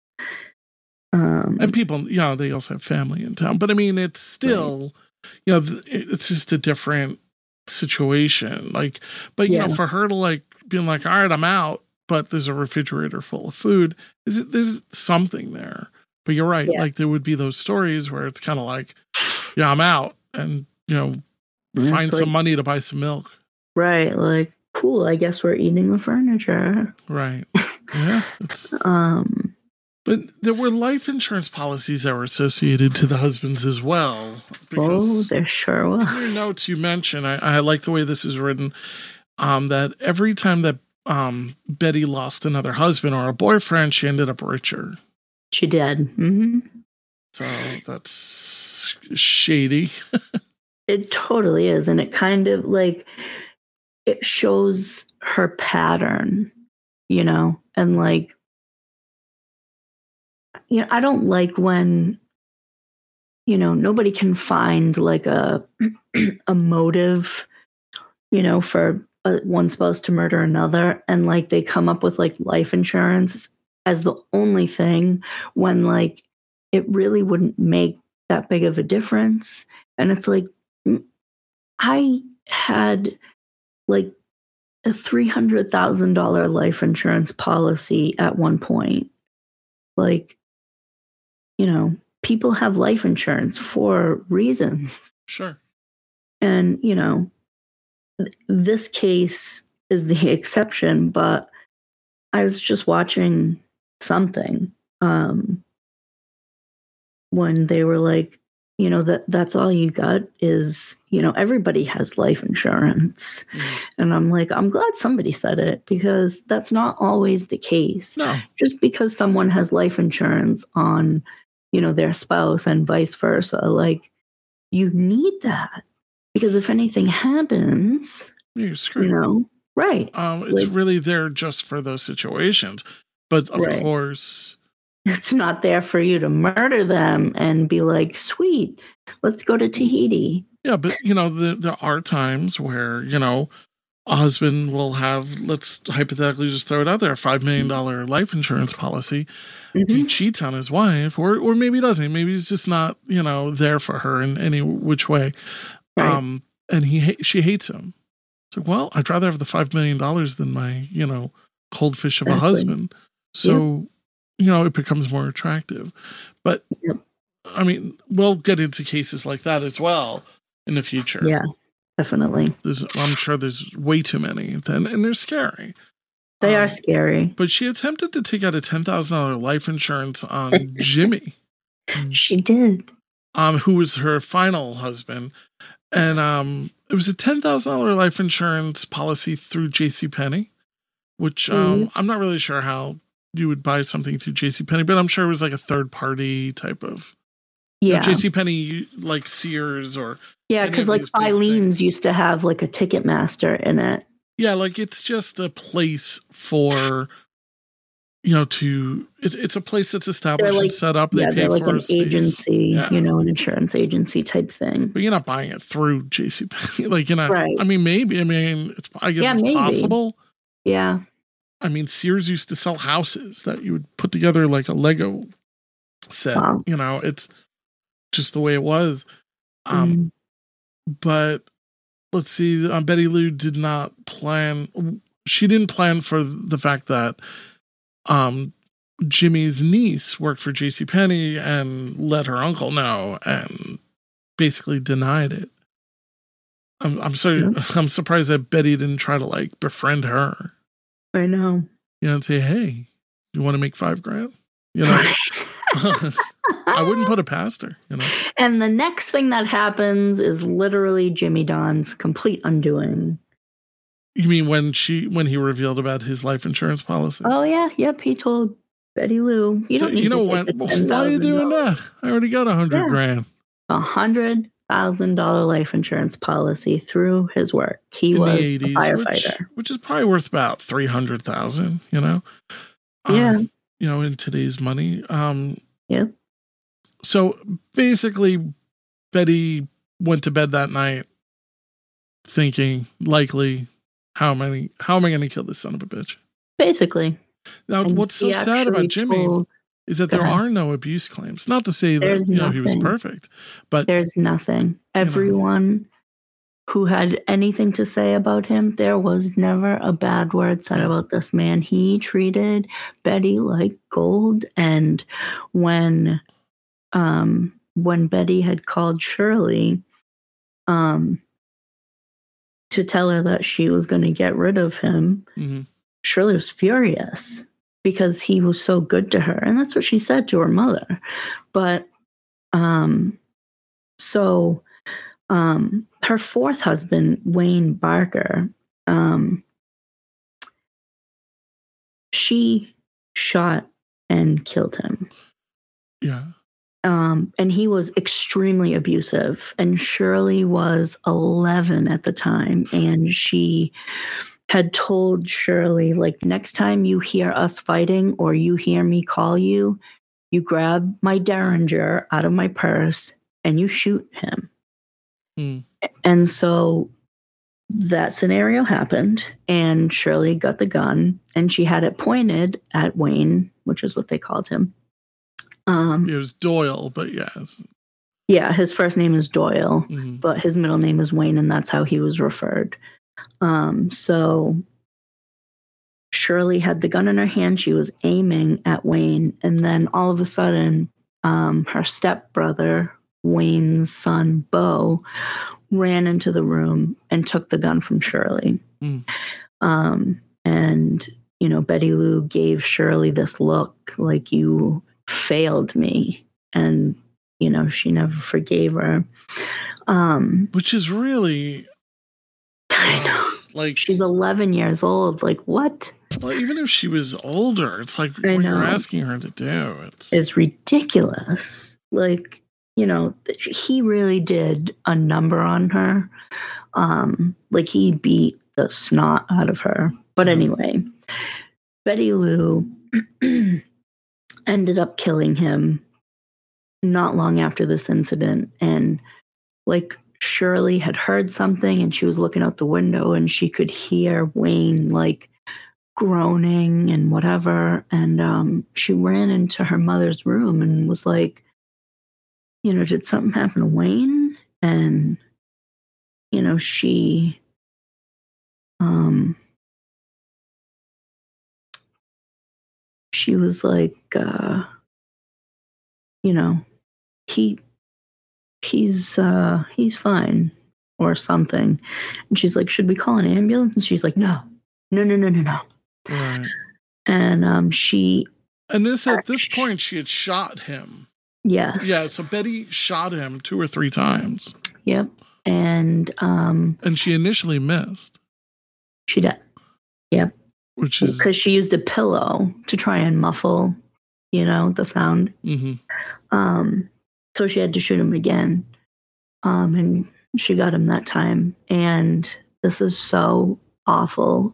And people, you know, they also have family in town. But I mean, it's still, right. You know, it's just a different situation. Like, but, you know, for her to like being like, all right, I'm out, but there's a refrigerator full of food, there's something there. But you're right. Yeah. Like there would be those stories where it's kind of like, yeah, I'm out, and, you know, find some money to buy some milk. Right. Like, cool. I guess we're eating the furniture. Right. Yeah. But there were life insurance policies that were associated to the husbands as well. There sure was. In your notes, you mentioned, I like the way this is written, that every time that Betty lost another husband or a boyfriend, she ended up richer. She did. Mm-hmm. So that's shady. It totally is. And it kind of like, it shows her pattern, you know, and like, you know, I don't like when, you know, nobody can find like a motive, you know, for one spouse to murder another. And like they come up with like life insurance as the only thing when like it really wouldn't make that big of a difference. And it's like, I had like a $300,000 life insurance policy at one point. Like, you know, people have life insurance for reasons. Sure. And, you know, this case is the exception, but I was just watching something when they were like, you know, that's all you got is, you know, everybody has life insurance. And I'm like, I'm glad somebody said it because that's not always the case. No. Just because someone has life insurance on, you know, their spouse and vice versa, like you need that because if anything happens, you're screwed. You know, right. It's like, really there just for those situations. But of right. course, it's not there for you to murder them and be like, sweet, let's go to Tahiti. Yeah, but, you know, there are times where, you know, a husband will have, let's hypothetically just throw it out there, a $5 million life insurance policy. Mm-hmm. He cheats on his wife, or maybe he doesn't. Maybe he's just not, you know, there for her in any which way. Right. And she hates him. It's like, well, I'd rather have the $5 million than my, you know, cold fish of a husband. So, you know, it becomes more attractive. But, I mean, we'll get into cases like that as well in the future. Yeah, definitely. I'm sure there's way too many, and they're scary. They are scary. But she attempted to take out a $10,000 life insurance on Jimmy. She did. Who was her final husband. And it was a $10,000 life insurance policy through JCPenney, which I'm not really sure how you would buy something through JCPenney, but I'm sure it was like a third party type of. Yeah. You know, JCPenney, like Sears or. Yeah, because like Filene's used to have like a Ticketmaster in it. Yeah, like it's just a place for. You know, it's a place that's established like, and set up. They pay like for an agency, you know, an insurance agency type thing. But you're not buying it through JCPenney. Like, you're not, right. I mean, maybe. I mean, I guess it's possible. Yeah. I mean, Sears used to sell houses that you would put together like a Lego set. Wow. You know, it's just the way it was. But let's see. Betty Lou did not plan. She didn't plan for the fact that Jimmy's niece worked for JCPenney and let her uncle know and basically denied it. I'm sorry. Yeah. I'm surprised that Betty didn't try to like befriend her. I know. You know, and say, hey, you want to make $5,000? You know, I wouldn't put it past her, you know. And the next thing that happens is literally Jimmy Don's complete undoing. You mean when he revealed about his life insurance policy? Oh yeah, yep. He told Betty Lou, "You don't need to take why are you doing that? I already got $100,000. $100,000 life insurance policy through his work. He was a firefighter, which is probably worth about $300,000. You know, yeah. You know, in today's money. Yeah. So basically, Betty went to bed that night thinking, likely, how am I going to kill this son of a bitch? Basically. Now, what's so sad about Jimmy is that there are no abuse claims. Not to say that he was perfect, but there's nothing. Everyone who had anything to say about him, there was never a bad word said about this man. He treated Betty like gold, and when Betty had called Shirley to tell her that she was going to get rid of him, Shirley was furious because he was so good to her. And that's what she said to her mother. But her fourth husband, Wayne Barker, she shot and killed him. Yeah. And he was extremely abusive. And Shirley was 11 at the time. And she had told Shirley, like, next time you hear us fighting or you hear me call you, you grab my Derringer out of my purse and you shoot him. And so that scenario happened, and Shirley got the gun, and she had it pointed at Wayne, which is what they called him. It was Doyle, but yes. Yeah, his first name is Doyle, but his middle name is Wayne, and that's how he was referred. So Shirley had the gun in her hand. She was aiming at Wayne, and then all of a sudden, her stepbrother, Wayne's son, Bo, ran into the room and took the gun from Shirley. And, you know, Betty Lou gave Shirley this look like, you failed me. And, you know, she never forgave her. Which is really... I know. Like, she's 11 years old. Like, what? Well, even if she was older, it's like what you're asking her to do. It's ridiculous. Like, you know, he really did a number on her. Like, he beat the snot out of her. But anyway, Betty Lou ended up killing him not long after this incident. And, like, Shirley had heard something, and she was looking out the window, and she could hear Wayne, like, groaning and whatever. And she ran into her mother's room and was like, you know, did something happen to Wayne? And, you know, she was like, you know, he's fine or something. And she's like, should we call an ambulance? And she's like, no. Right. And at this point she had shot him. Yes. Yeah, so Betty shot him 2 or 3 times. Yep. And she initially missed. She did. Yep. Which is because she used a pillow to try and muffle, you know, the sound. So she had to shoot him again. And she got him that time. And this is so awful.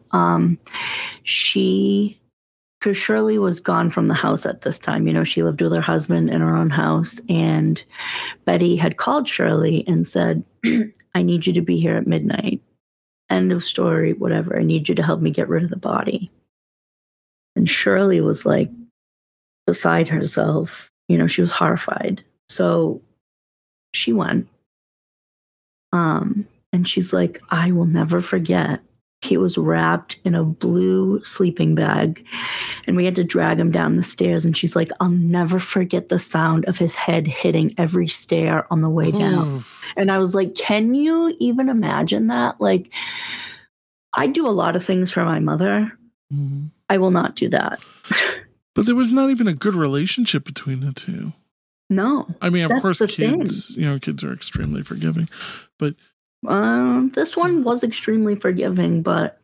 Because Shirley was gone from the house at this time. You know, she lived with her husband in her own house. And Betty had called Shirley and said, I need you to be here at midnight. End of story, whatever. I need you to help me get rid of the body. And Shirley was like beside herself. You know, she was horrified. So she went. And she's like, I will never forget. He was wrapped in a blue sleeping bag, and we had to drag him down the stairs. And she's like, I'll never forget the sound of his head hitting every stair on the way down. And I was like, can you even imagine that? Like, I do a lot of things for my mother. I will not do that. But there was not even a good relationship between the two. No. I mean, of course, kids, you know, kids are extremely forgiving, but this one was extremely forgiving, but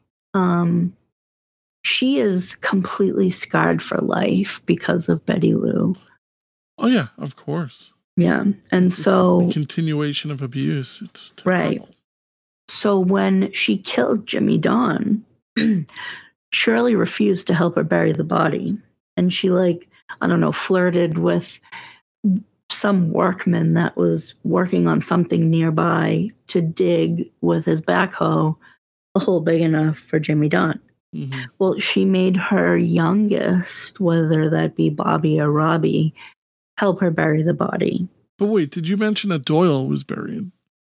she is completely scarred for life because of Betty Lou. Oh yeah, of course. Yeah, and it's so the continuation of abuse. It's terrible. Right. So when she killed Jimmy Don, Shirley refused to help her bury the body, and she, like, I don't know, flirted with some workman that was working on something nearby to dig with his backhoe a hole big enough for Jimmy Don. Well, she made her youngest, whether that be Bobby or Robbie, help her bury the body. But wait, did you mention that Doyle was buried?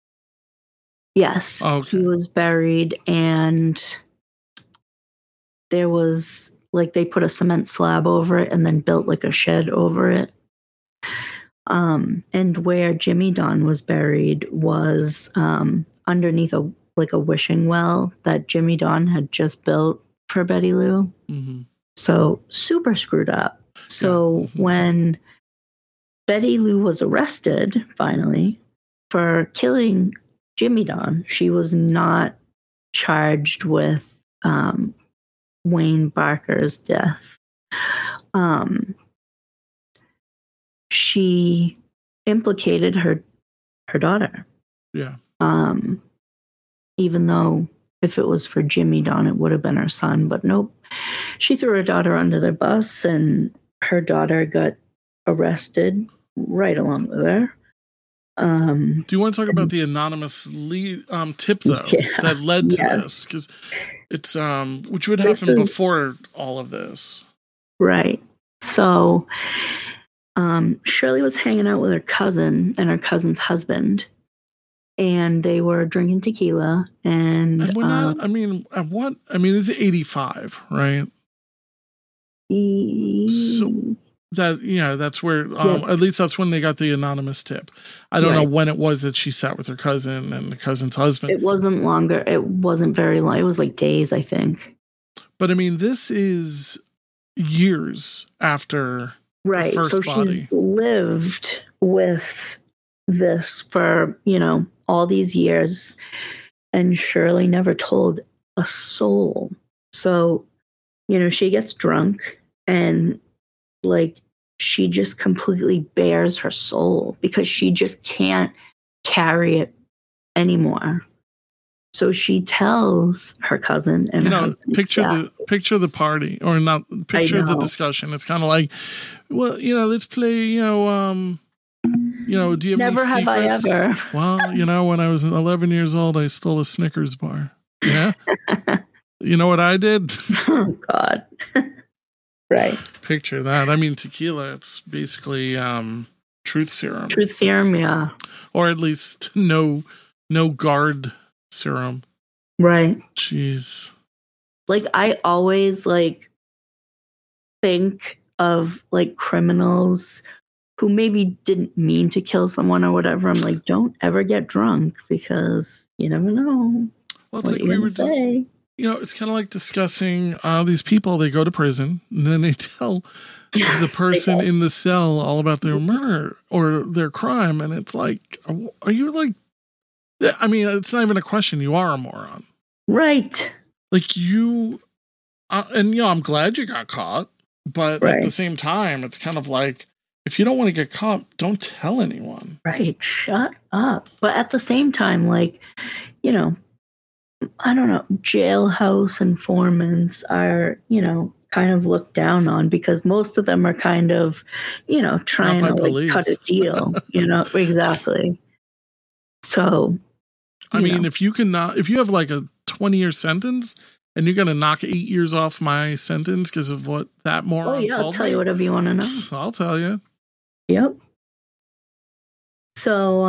Yes. Okay. He was buried, and there was, like, they put a cement slab over it and then built like a shed over it. And where Jimmy Don was buried was underneath a wishing well that Jimmy Don had just built for Betty Lou. So super screwed up. So when Betty Lou was arrested finally for killing Jimmy Don, she was not charged with Wayne Barker's death. She implicated her daughter. Yeah. Even though if it was for Jimmy Don, it would have been her son, but nope. She threw her daughter under the bus, and her daughter got arrested right along with her. Do you want to talk about the anonymous tip though that led to this? Because it's which would happen before all of this, right? So, Shirley was hanging out with her cousin and her cousin's husband, and they were drinking tequila. And we're not. I mean, it's 85, right? So that's where at least that's when they got the anonymous tip. I don't know when it was that she sat with her cousin and the cousin's husband. It wasn't longer. It wasn't very long. It was like days, I think. But I mean, this is years after the first body. She's lived with this for, all these years, and Shirley never told a soul. So, she gets drunk and she just completely bears her soul because she just can't carry it anymore. So she tells her cousin and her husband, picture the party, or not picture the discussion. It's kind of like, well, let's play, do you have Never any secrets? Have I ever. Well, when I was 11 years old, I stole a Snickers bar. Yeah. You know what I did? Oh God. Right. Picture that. I mean, tequila, it's basically truth serum. Truth serum, yeah. Or at least no guard serum. Right. Jeez. I always think of criminals who maybe didn't mean to kill someone or whatever. I'm like, don't ever get drunk because you never know. Well, it's like we were say. It's kind of like discussing these people. They go to prison and then they tell the person in the cell all about their murder or their crime. And it's like, are you I mean, it's not even a question. You are a moron. Right. I'm glad you got caught. But at the same time, it's kind of like, if you don't want to get caught, don't tell anyone. Right. Shut up. But at the same time, I don't know, jailhouse informants are, kind of looked down on because most of them are kind of, trying to cut a deal, exactly. So, I mean, if you have a 20-year sentence and you're going to knock 8 years off my sentence because of what that moron told me. I'll tell you whatever you want to know. I'll tell you. Yep. So,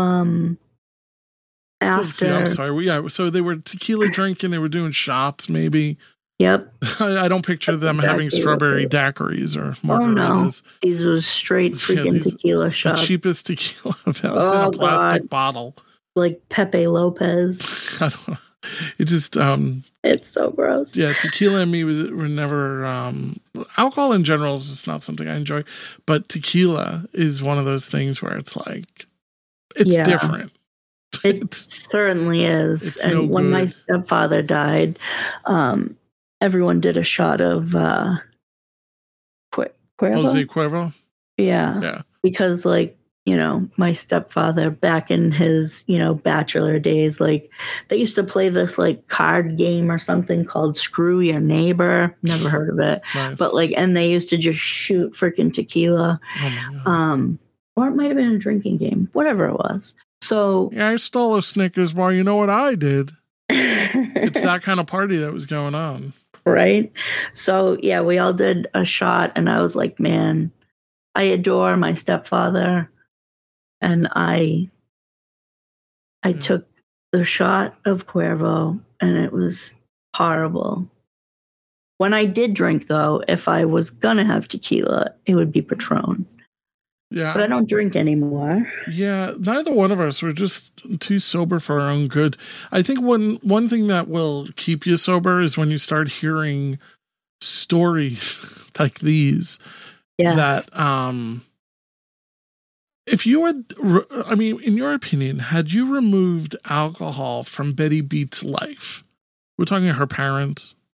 I'm sorry. So they were tequila drinking. They were doing shots, maybe. Yep. I don't picture them having strawberry daiquiris or margaritas. Oh, no. These were straight freaking tequila shots. The cheapest tequila available in a plastic bottle. Like Pepe Lopez. I don't know. It just... it's so gross. Yeah, tequila and me were never... alcohol in general is just not something I enjoy. But tequila is one of those things where it's like... It's different. It certainly is. And when my stepfather died, everyone did a shot of Cuervo. Jose Cuervo? Yeah. Because, my stepfather back in his, bachelor days, they used to play this, card game or something called Screw Your Neighbor. Never heard of it. Nice. But, and they used to just shoot freaking tequila. Oh my God. Or it might have been a drinking game. Whatever it was. So yeah, I stole a Snickers bar. You know what I did? It's that kind of party that was going on. Right. So yeah, we all did a shot and I was like, man, I adore my stepfather. And I took the shot of Cuervo and it was horrible. When I did drink though, if I was going to have tequila, it would be Patron. Yeah. But I don't drink anymore. Yeah. Neither one of us were just too sober for our own good. I think one thing that will keep you sober is when you start hearing stories like these. Yes. That, if you had, in your opinion, had you removed alcohol from Betty Beat's life? We're talking her parents.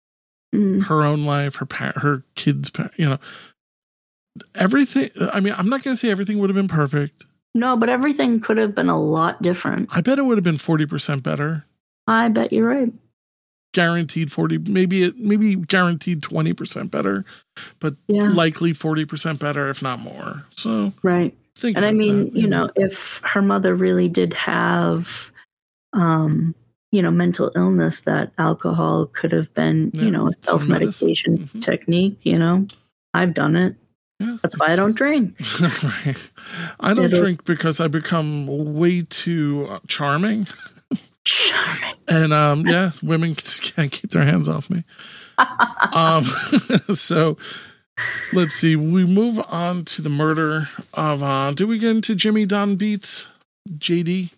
her own life, her kids, everything. I mean, I'm not going to say everything would have been perfect. No, but everything could have been a lot different. I bet it would have been 40% better. I bet you're right. Guaranteed 40, maybe guaranteed 20% better, but likely 40% better, if not more. So, right. And I mean, that, if her mother really did have, mental illness, that alcohol could have been, a self-medication technique, I've done it. Yeah, that's why I don't drink. Right. I don't drink because I become way too charming. And women can't keep their hands off me. So let's see. We move on to the murder of. Do we get into Jimmy Don beats JD?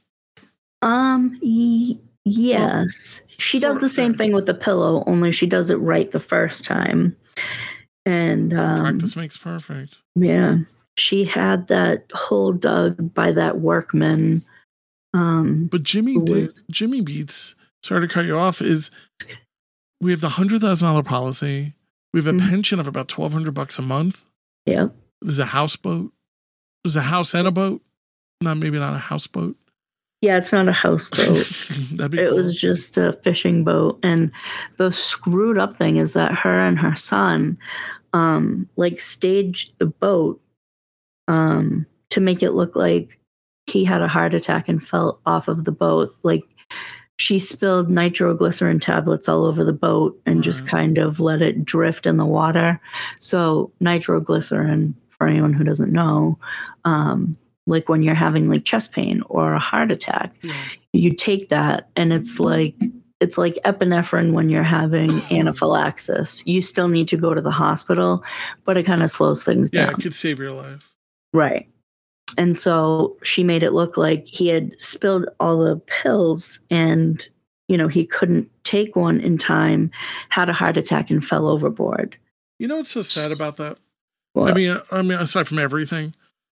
Yes. She does the same thing with the pillow, only she does it right the first time. And practice makes perfect. Yeah. She had that hole dug by that workman. But Jimmy Beats, sorry to cut you off, is we have the $100,000 policy. We have a pension of about $1,200 a month. Yeah. There's a houseboat. There's a house and a boat. Maybe not a houseboat. Yeah, it's not a houseboat. That'd be cool. It was just a fishing boat. And the screwed up thing is that her and her son staged the boat to make it look like he had a heart attack and fell off of the boat. Like, she spilled nitroglycerin tablets all over the boat and just kind of let it drift in the water. So nitroglycerin, for anyone who doesn't know, like when you're having like chest pain or a heart attack, you take that and it's like epinephrine when you're having anaphylaxis. You still need to go to the hospital, but it kind of slows things down. Yeah, it could save your life. Right. And so she made it look like he had spilled all the pills and, he couldn't take one in time, had a heart attack and fell overboard. You know what's so sad about that? What? I mean, aside from everything,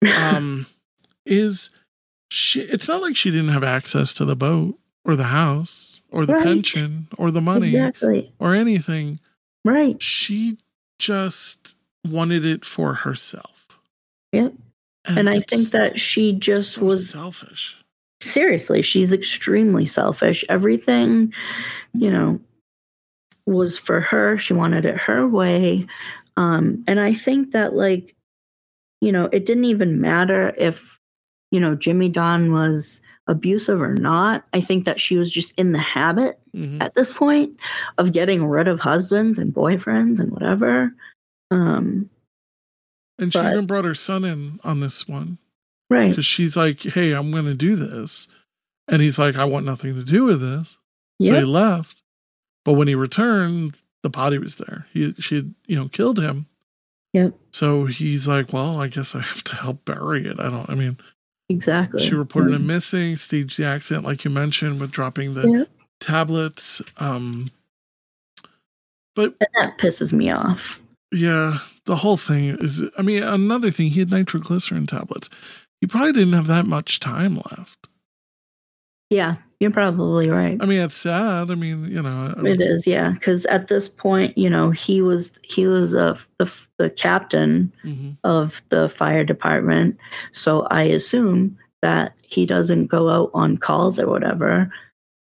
is it's not like she didn't have access to the boat or the house or the pension or the money or anything. Right. She just wanted it for herself. Yep. And I think that she just was selfish. Seriously, she's extremely selfish. Everything, was for her. She wanted it her way. And I think that, it didn't even matter if, Jimmy Don was abusive or not. I think that she was just in the habit at this point of getting rid of husbands and boyfriends and whatever. And she even brought her son in on this one. Right. Because she's like, hey, I'm going to do this. And he's like, I want nothing to do with this. So he left. But when he returned, the body was there. She had, killed him. Yep. So he's like, well, I guess I have to help bury it. Exactly. She reported him missing, staged the accident, like you mentioned, with dropping the tablets. But and that pisses me off. Yeah, the whole thing is, another thing, he had nitroglycerin tablets. He probably didn't have that much time left. Yeah, you're probably right. It's sad. It is, yeah. Because at this point, he was the captain of the fire department. So I assume that he doesn't go out on calls or whatever.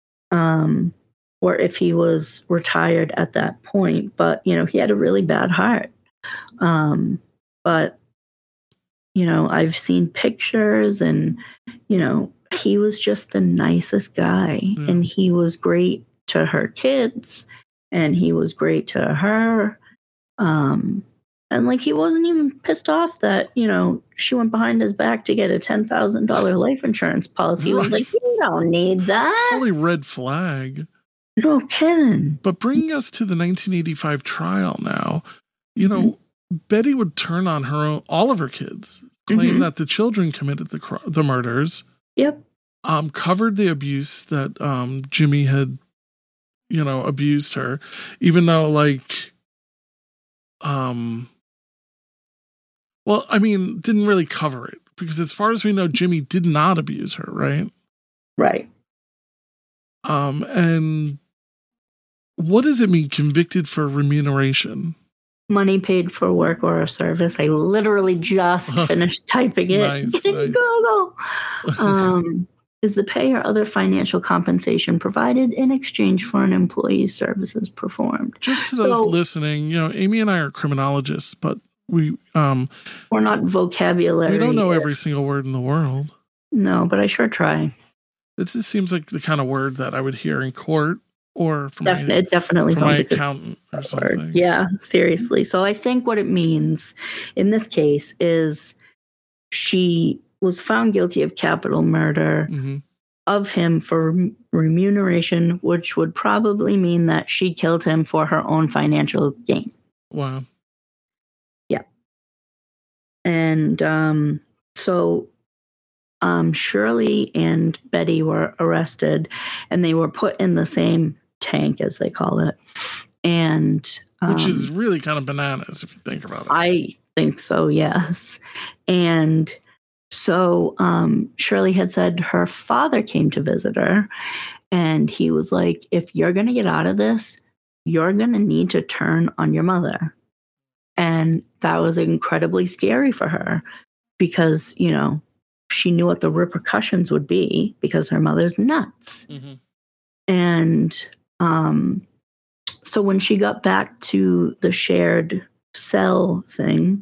Or if he was retired at that point, but, he had a really bad heart. But, I've seen pictures and, he was just the nicest guy and he was great to her kids and he was great to her. And he wasn't even pissed off that, she went behind his back to get a $10,000 life insurance policy. He was like, you don't need that. Fully red flag. No kidding. But bringing us to the 1985 trial now, Betty would turn on all of her kids, claim that the children committed the murders. Yep. Covered the abuse that Jimmy had, abused her, even though didn't really cover it because as far as we know, Jimmy did not abuse her, right? Right. And what does it mean, convicted for remuneration? Money paid for work or a service. I literally just finished typing it. Nice. Google. Is the pay or other financial compensation provided in exchange for an employee's services performed. Just to those listening, Amy and I are criminologists, but we're not vocabulary. We don't know every single word in the world. No, but I sure try. It just seems like the kind of word that I would hear in court or from it definitely from my accountant or something. Word. Yeah, seriously. So I think what it means in this case is she was found guilty of capital murder of him for remuneration, which would probably mean that she killed him for her own financial gain. Wow. Yeah. And so Shirley and Betty were arrested, and they were put in the same tank, as they call it. And which is really kind of bananas if you think about it. I think so, yes. And so Shirley had said her father came to visit her, and he was like, if you're going to get out of this, you're going to need to turn on your mother. And that was incredibly scary for her because, she knew what the repercussions would be because her mother's nuts. And so when she got back to the shared cell thing,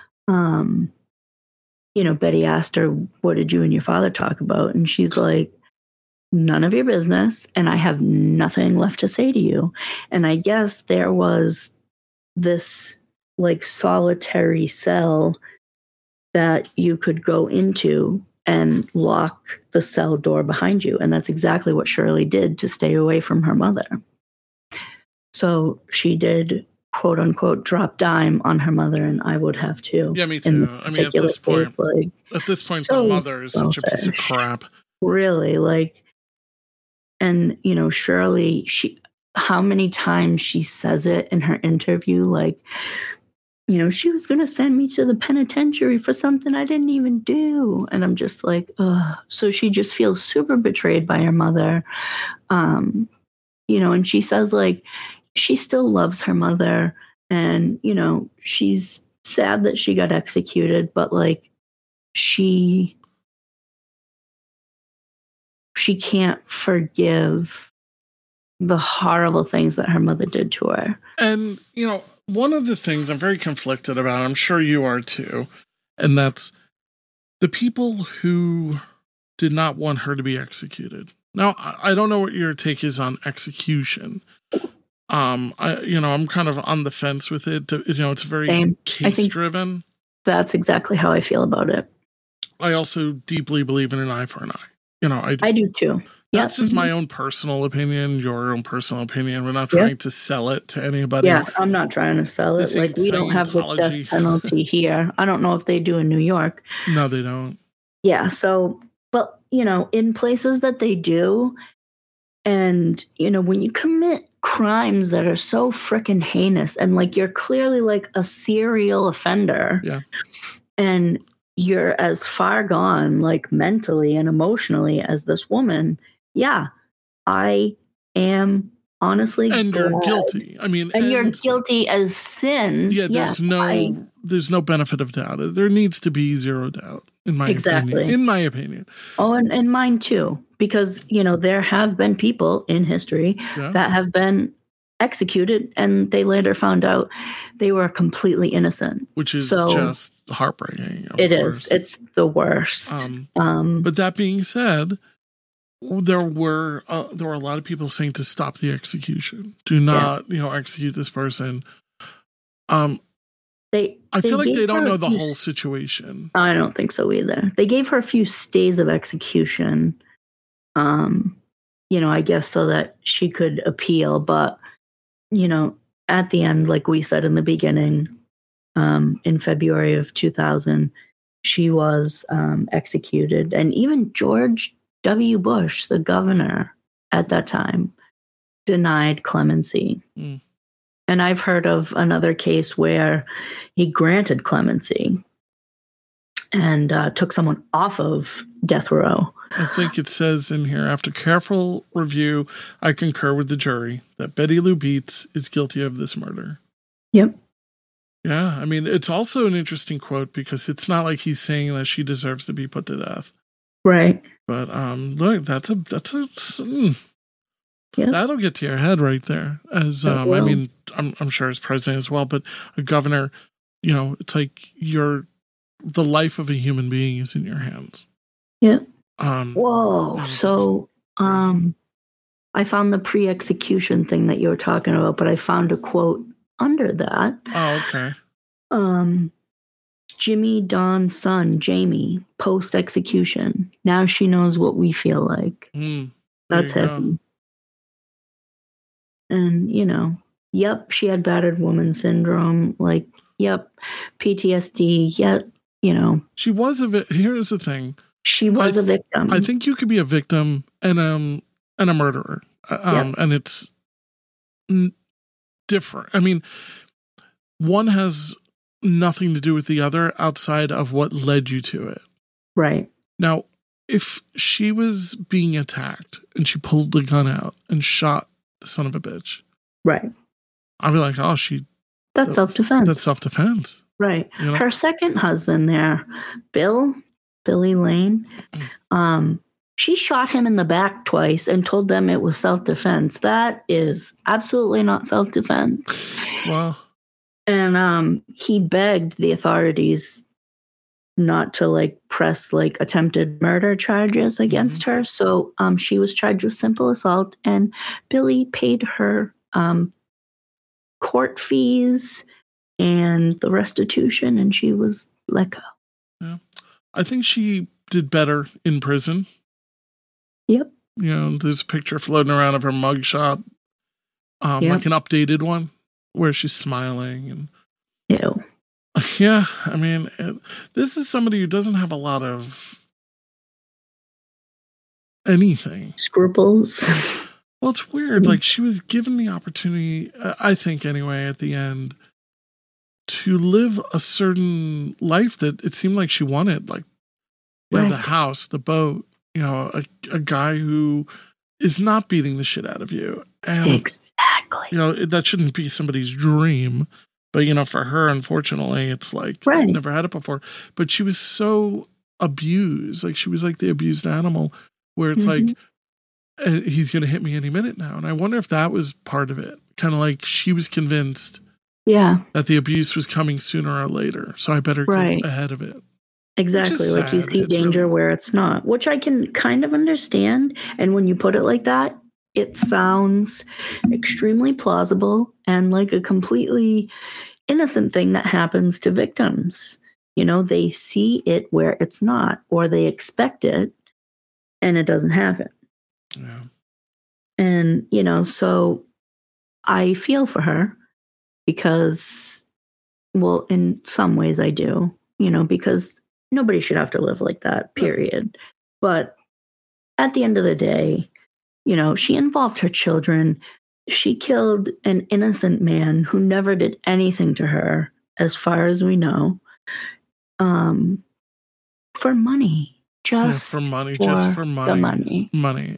Betty asked her, what did you and your father talk about? And she's like, none of your business. And I have nothing left to say to you. And I guess there was this like solitary cell that you could go into and lock the cell door behind you. And that's exactly what Shirley did to stay away from her mother. So she did, quote unquote, drop dime on her mother, and I would have too. Yeah, me too. I mean, at this point, the mother is such a piece of crap. Really, and Shirley, how many times she says it in her interview, she was going to send me to the penitentiary for something I didn't even do. And I'm just like, ugh. So she just feels super betrayed by her mother. And she says she still loves her mother. And, she's sad that she got executed, but she can't forgive the horrible things that her mother did to her. And, one of the things I'm very conflicted about, I'm sure you are too, and that's the people who did not want her to be executed. Now, I don't know what your take is on execution. I'm kind of on the fence with it. It's very case driven. That's exactly how I feel about it. I also deeply believe in an eye for an eye. I do too. That's just my own personal opinion, your own personal opinion. We're not trying to sell it to anybody. Yeah, I'm not trying to sell it. We don't have the death penalty here. I don't know if they do in New York. No, they don't. Yeah, so, but, in places that they do, and, when you commit crimes that are so freaking heinous, and, you're clearly, a serial offender. Yeah. And you're as far gone, mentally and emotionally as this woman. Yeah, I am honestly and glad. You're guilty. I mean, and you're guilty as sin. Yeah, there's no benefit of doubt. There needs to be zero doubt, in my opinion. In my opinion. Oh, and mine too, because there have been people in history that have been executed, and they later found out they were completely innocent, which is just heartbreaking. It is. It's the worst. But that being said, there were a lot of people saying to stop the execution. Do not, execute this person. I feel like they don't know the whole situation. I don't think so either. They gave her a few stays of execution. I guess so that she could appeal, but at the end, like we said in the beginning, in February of 2000, she was executed. And even George W. Bush, the governor at that time, denied clemency. Mm. And I've heard of another case where he granted clemency. and took someone off of death row. I think it says in here, after careful review, I concur with the jury that Betty Lou Beets is guilty of this murder. Yep. Yeah, I mean, it's also an interesting quote because it's not like he's saying that she deserves to be put to death. Right. But look, that'll get to your head right there. As I mean, I'm sure as president as well, but a governor, it's like the life of a human being is in your hands. Yeah. Whoa. So, I found the pre-execution thing that you were talking about, but I found a quote under that. Oh, okay. Jimmy Don's son, Jamie, post-execution. Now she knows what we feel like. That's heavy. And, yep, she had battered woman syndrome. Like, yep, PTSD. Yep, She was here's the thing. She was a victim. I think you could be a victim and a murderer. And it's different. I mean, one has nothing to do with the other outside of what led you to it. Right. Now, if she was being attacked and she pulled the gun out and shot the son of a bitch. Right. I'd be like, oh, that's self-defense. That's self-defense. Right. Her second husband there, Billy Lane, she shot him in the back twice and told them it was self-defense. That is absolutely not self-defense. Wow. And he begged the authorities not to press attempted murder charges against her. So she was charged with simple assault, and Billy paid her court fees and the restitution, and she was let go. Yeah. I think she did better in prison. Yep. There's a picture floating around of her mugshot, like an updated one where she's smiling and. Ew. Yeah, I mean, this is somebody who doesn't have a lot of anything. Scruples. Well, it's weird. Like, she was given the opportunity, I think anyway, at the end, to live a certain life that it seemed like she wanted. Like, the house, the boat, a guy who is not beating the shit out of you. And, exactly. That shouldn't be somebody's dream. But, for her, unfortunately, it's like, I've never had it before. But she was so abused. Like, she was like the abused animal where it's like, he's going to hit me any minute now. And I wonder if that was part of it. Kind of like she was convinced that the abuse was coming sooner or later. So I better get ahead of it. Exactly. Like you see danger where it's not, which I can kind of understand. And when you put it like that, it sounds extremely plausible and like a completely innocent thing that happens to victims. They see it where it's not, or they expect it and it doesn't happen. Yeah. And, so I feel for her because, well, in some ways I do, because nobody should have to live like that, period. But at the end of the day, she involved her children. She killed an innocent man who never did anything to her, as far as we know, for money. Just for money. The money. Money.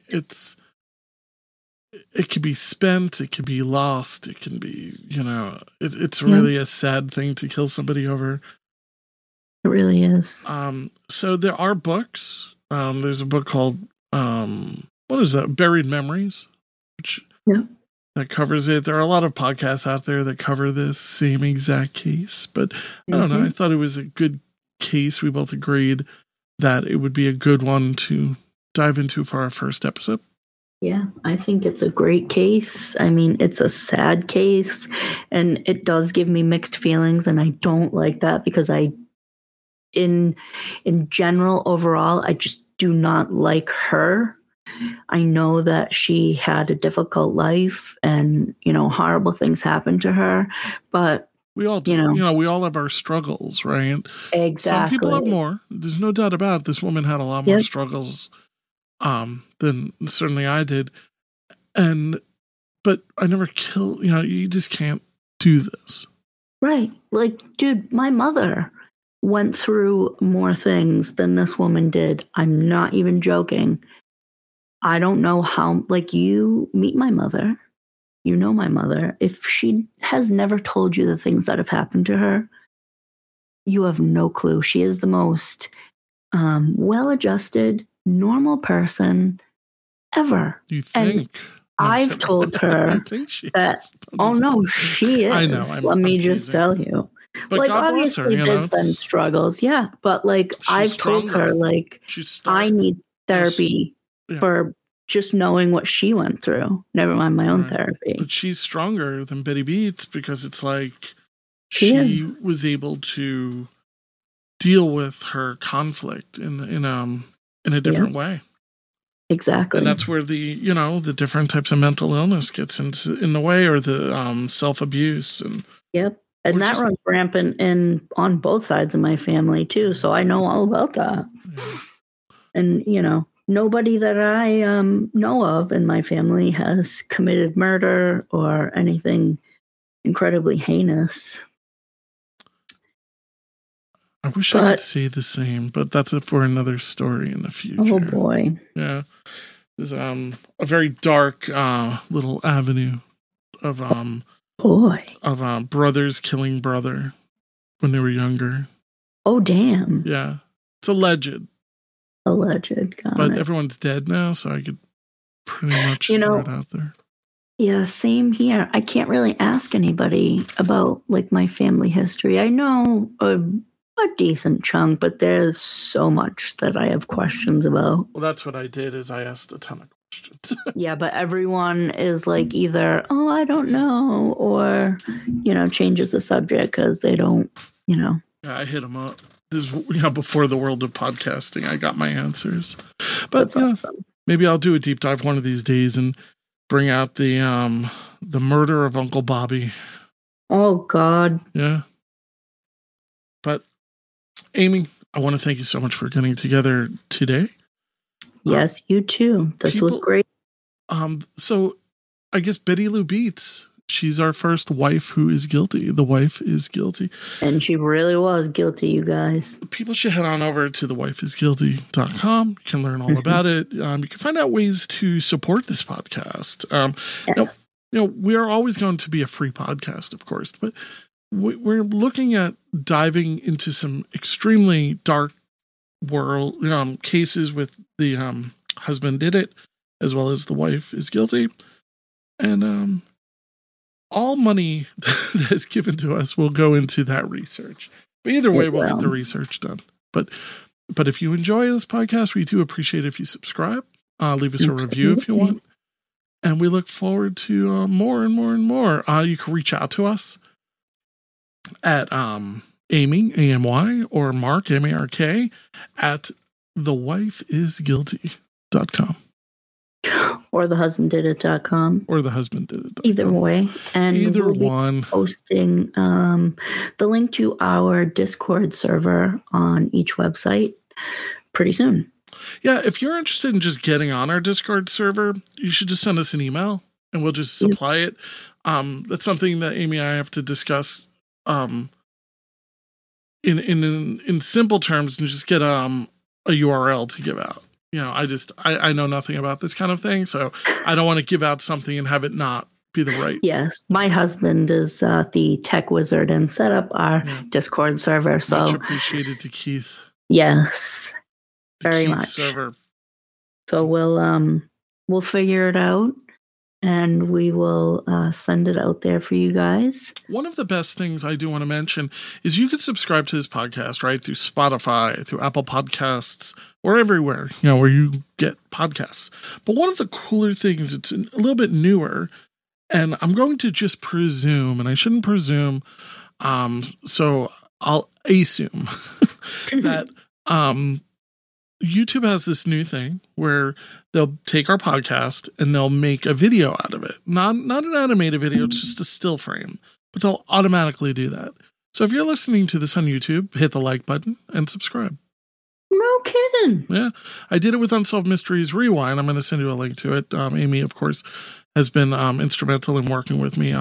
It could be spent. It could be lost. It can be, it's really a sad thing to kill somebody over. It really is. So there are books. There's a book called, what is that? Buried Memories, which that covers it. There are a lot of podcasts out there that cover this same exact case, but I don't know. I thought it was a good case. We both agreed that it would be a good one to dive into for our first episode. Yeah, I think it's a great case. I mean, it's a sad case, and it does give me mixed feelings, and I don't like that because in general, overall, I just do not like her. I know that she had a difficult life and, horrible things happened to her, but we all do. We all have our struggles, right? Exactly. Some people have more. There's no doubt about it. This woman had a lot more struggles than certainly I did. But I never killed, you just can't do this. Right. Like, dude, my mother went through more things than this woman did. I'm not even joking. I don't know how, like, you meet my mother, you know my mother. If she has never told you the things that have happened to her, you have no clue. She is the most well-adjusted, normal person ever. You think? And I've told her I think she that, oh no, she is. I know. Let me just tell you. But like, God bless her. There's been struggles. Yeah. But like, I've told her, like, I need therapy for just knowing what she went through. Never mind my own therapy. But she's stronger than Betty Beats because it's like she was able to deal with her conflict in a different way. Exactly. And that's where the different types of mental illness gets in the way, or the self-abuse. And and that runs rampant on both sides of my family too. So I know all about that. Yeah. And nobody that I know of in my family has committed murder or anything incredibly heinous. I wish I could say the same, but that's for another story in the future. Oh boy. Yeah. There's a very dark little avenue of brothers killing brother when they were younger. Oh damn. Yeah. It's alleged. But everyone's dead now, so I could pretty much throw it out there. Yeah, same here. I can't really ask anybody about like my family history. I know a decent chunk, but there's so much that I have questions about. Well, that's what I did, is I asked a ton of questions. Yeah, but everyone is like either, oh, I don't know, or, changes the subject because they don't, Yeah, I hit them up. This is before the world of podcasting. I got my answers. But that's awesome. Maybe I'll do a deep dive one of these days and bring out the murder of Uncle Bobby. Oh, God. Yeah. But Amy, I want to thank you so much for getting together today. Yes, you too. This was great. So I guess Betty Lou Beats, she's our first wife who is guilty. The wife is guilty. And she really was guilty, you guys. People should head on over to thewifeisguilty.com. You can learn all about it. You can find out ways to support this podcast. We are always going to be a free podcast, of course, but we're looking at diving into some extremely dark world cases with the husband did it, as well as the wife is guilty. And all money that is given to us will go into that research. But either way, we'll get the research done. But if you enjoy this podcast, we do appreciate if you subscribe. Leave us a review if you want. And we look forward to more and more and more. You can reach out to us at Amy, AMY, or Mark, MARK, at thewifeisguilty.com. Or thehusbanddidit.com. Or thehusbanddidit.com. Either way. And either we'll one. Be posting the link to our Discord server on each website pretty soon. Yeah, if you're interested in just getting on our Discord server, you should just send us an email and we'll just supply it. That's something that Amy and I have to discuss in simple terms, and just get a URL to give out. I know nothing about this kind of thing, so I don't want to give out something and have it not be the right. Yes, my husband is the tech wizard and set up our Discord server. So much appreciated to Keith. Yes, very Keith much. Server. So we'll figure it out. And we will send it out there for you guys. One of the best things I do want to mention is you can subscribe to this podcast, right? Through Spotify, through Apple Podcasts, or everywhere, where you get podcasts. But one of the cooler things, it's a little bit newer, and I'm going to just presume, and I shouldn't presume, so I'll assume that YouTube has this new thing where they'll take our podcast and they'll make a video out of it. Not an animated video, it's just a still frame, but they'll automatically do that. So if you're listening to this on YouTube, hit the like button and subscribe. No kidding. Yeah. I did it with Unsolved Mysteries Rewind. I'm going to send you a link to it. Amy, of course, has been instrumental in working with me on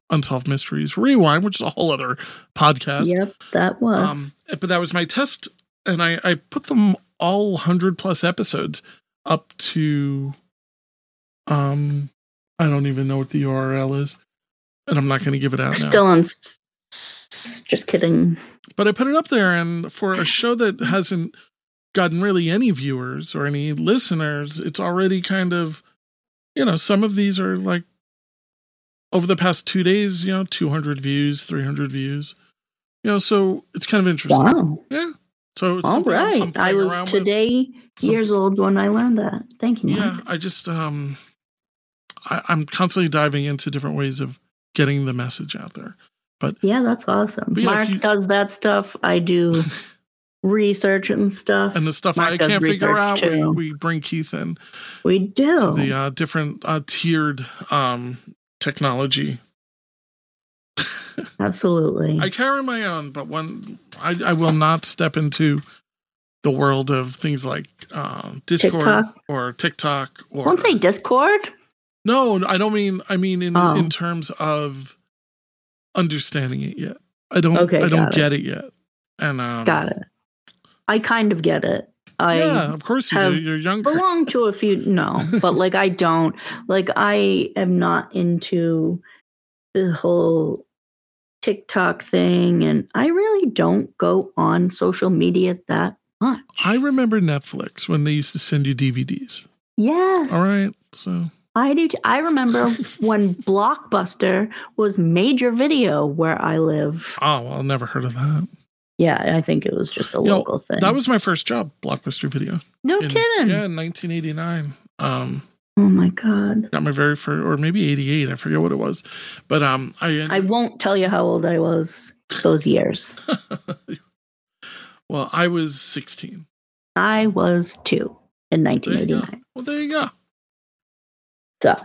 Unsolved Mysteries Rewind, which is a whole other podcast. Yep, that was. But that was my test, and I put them all 100+ episodes up to, I don't even know what the URL is, and I'm not going to give it out now. Still on. Just kidding. But I put it up there, and for a show that hasn't gotten really any viewers or any listeners, it's already kind of, some of these are like, over the past 2 days, 200 views, 300 views. So it's kind of interesting. Wow. Yeah. So it's all right. I was today years old when I learned that. Thank you, Mark. Yeah, I just I'm constantly diving into different ways of getting the message out there. But yeah, that's awesome. Mark does that stuff. I do research and stuff. And the stuff Mark I can't figure out, we bring Keith in. We do. To the different tiered technology. Absolutely. I carry my own, but when I will not step into the world of things like Discord or TikTok or don't say Discord. No, I don't mean. I mean in terms of understanding it yet. I don't get it yet. And got it. I kind of get it. Yeah, of course you do. You're younger. Belong to a few, but like I don't. Like I am not into the whole TikTok thing, and I really don't go on social media that much. I remember Netflix when they used to send you DVDs. Yes. All right. So I do. I remember when Blockbuster was major video where I live. Oh, well, I've never heard of that. Yeah, I think it was just a local thing. That was my first job, Blockbuster Video. No kidding. Yeah, in 1989. Oh my God. Got my very first, or maybe 88. I forget what it was. But I won't tell you how old I was those years. Well, I was 16. I was 2 in 1989. Well, there you go. So.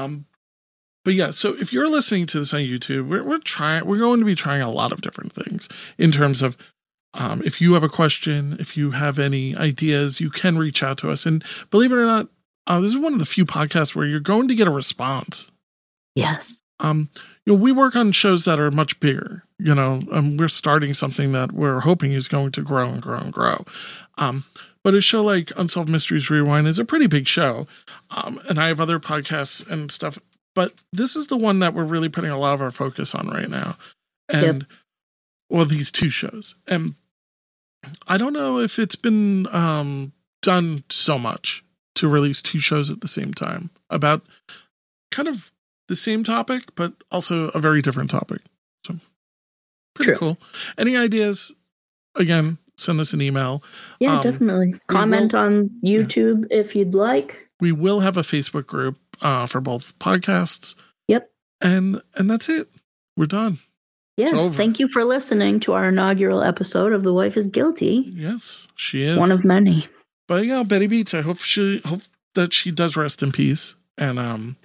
But yeah, so if you're listening to this on YouTube, we're going to be trying a lot of different things in terms of if you have a question, if you have any ideas, you can reach out to us. And believe it or not, this is one of the few podcasts where you're going to get a response. Yes. We work on shows that are much bigger. We're starting something that we're hoping is going to grow and grow and grow. But a show like Unsolved Mysteries Rewind is a pretty big show. And I have other podcasts and stuff. But this is the one that we're really putting a lot of our focus on right now. And, these 2 shows. And I don't know if it's been done so much to release 2 shows at the same time about kind of the same topic, but also a very different topic. So pretty cool. Any ideas? Again, send us an email. Yeah, definitely. Comment on YouTube if you'd like. We will have a Facebook group for both podcasts. Yep. And that's it. We're done. Yes. Thank you for listening to our inaugural episode of The Wife is Guilty. Yes, she is. One of many. But Betty Beats, I hope that she does rest in peace. And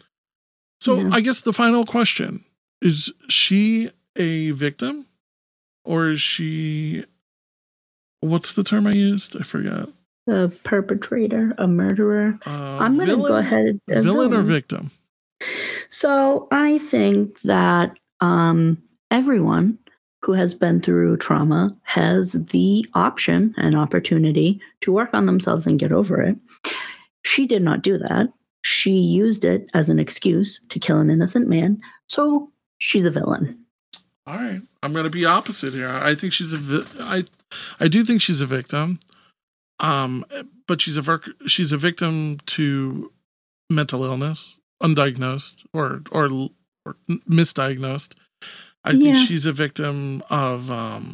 I guess the final question is she a victim or is she, what's the term I used? I forgot. A perpetrator, a murderer. I'm going to go ahead. Villain or victim? So I think that everyone who has been through trauma has the option and opportunity to work on themselves and get over it. She did not do that. She used it as an excuse to kill an innocent man. So she's a villain. All right. I'm going to be opposite here. I think she's I do think she's a victim. But she's a victim to mental illness, undiagnosed or misdiagnosed. I think she's a victim of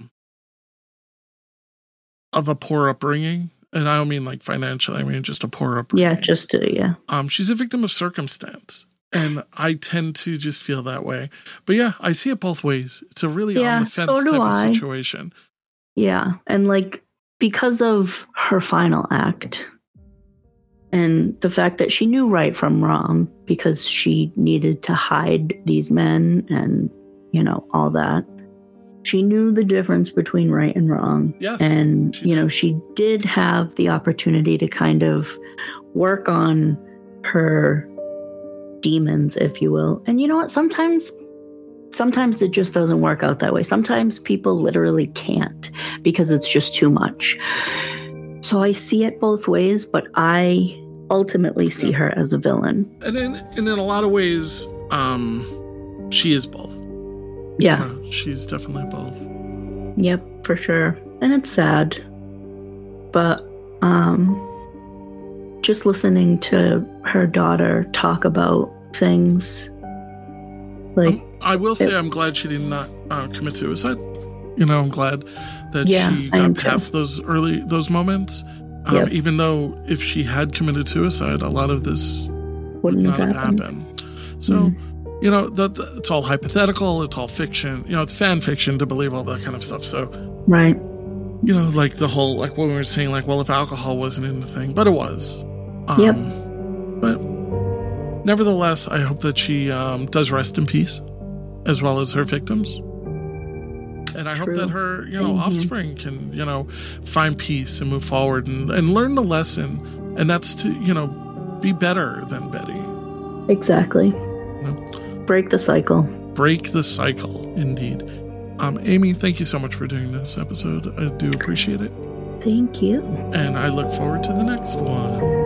a poor upbringing, and I don't mean like financially. I mean just a poor upbringing. Yeah, she's a victim of circumstance, and I tend to just feel that way. But yeah, I see it both ways. It's a really on the fence type of situation. Yeah, and like. Because of her final act and the fact that she knew right from wrong because she needed to hide these men and, all that. She knew the difference between right and wrong. Yes, and, she did have the opportunity to kind of work on her demons, if you will. And you know what? Sometimes sometimes it just doesn't work out that way. Sometimes people literally can't because it's just too much. So I see it both ways, but I ultimately see her as a villain. And in a lot of ways, she is both. Yeah. She's definitely both. Yep, for sure. And it's sad. But just listening to her daughter talk about things, like, I will say I'm glad she did not commit suicide. I'm glad that she got past those moments. Even though if she had committed suicide, a lot of this would not have happened. So, that it's all hypothetical. It's all fiction. It's fan fiction to believe all that kind of stuff. So, right. Like the whole, like what we were saying, like, well, if alcohol wasn't in the thing, but it was. Yep. But nevertheless, I hope that she does rest in peace, as well as her victims. And I hope that her, offspring can, find peace and move forward and learn the lesson. And that's to, be better than Betty. Exactly. Break the cycle. Break the cycle, indeed. Amy, thank you so much for doing this episode. I do appreciate it. Thank you. And I look forward to the next one.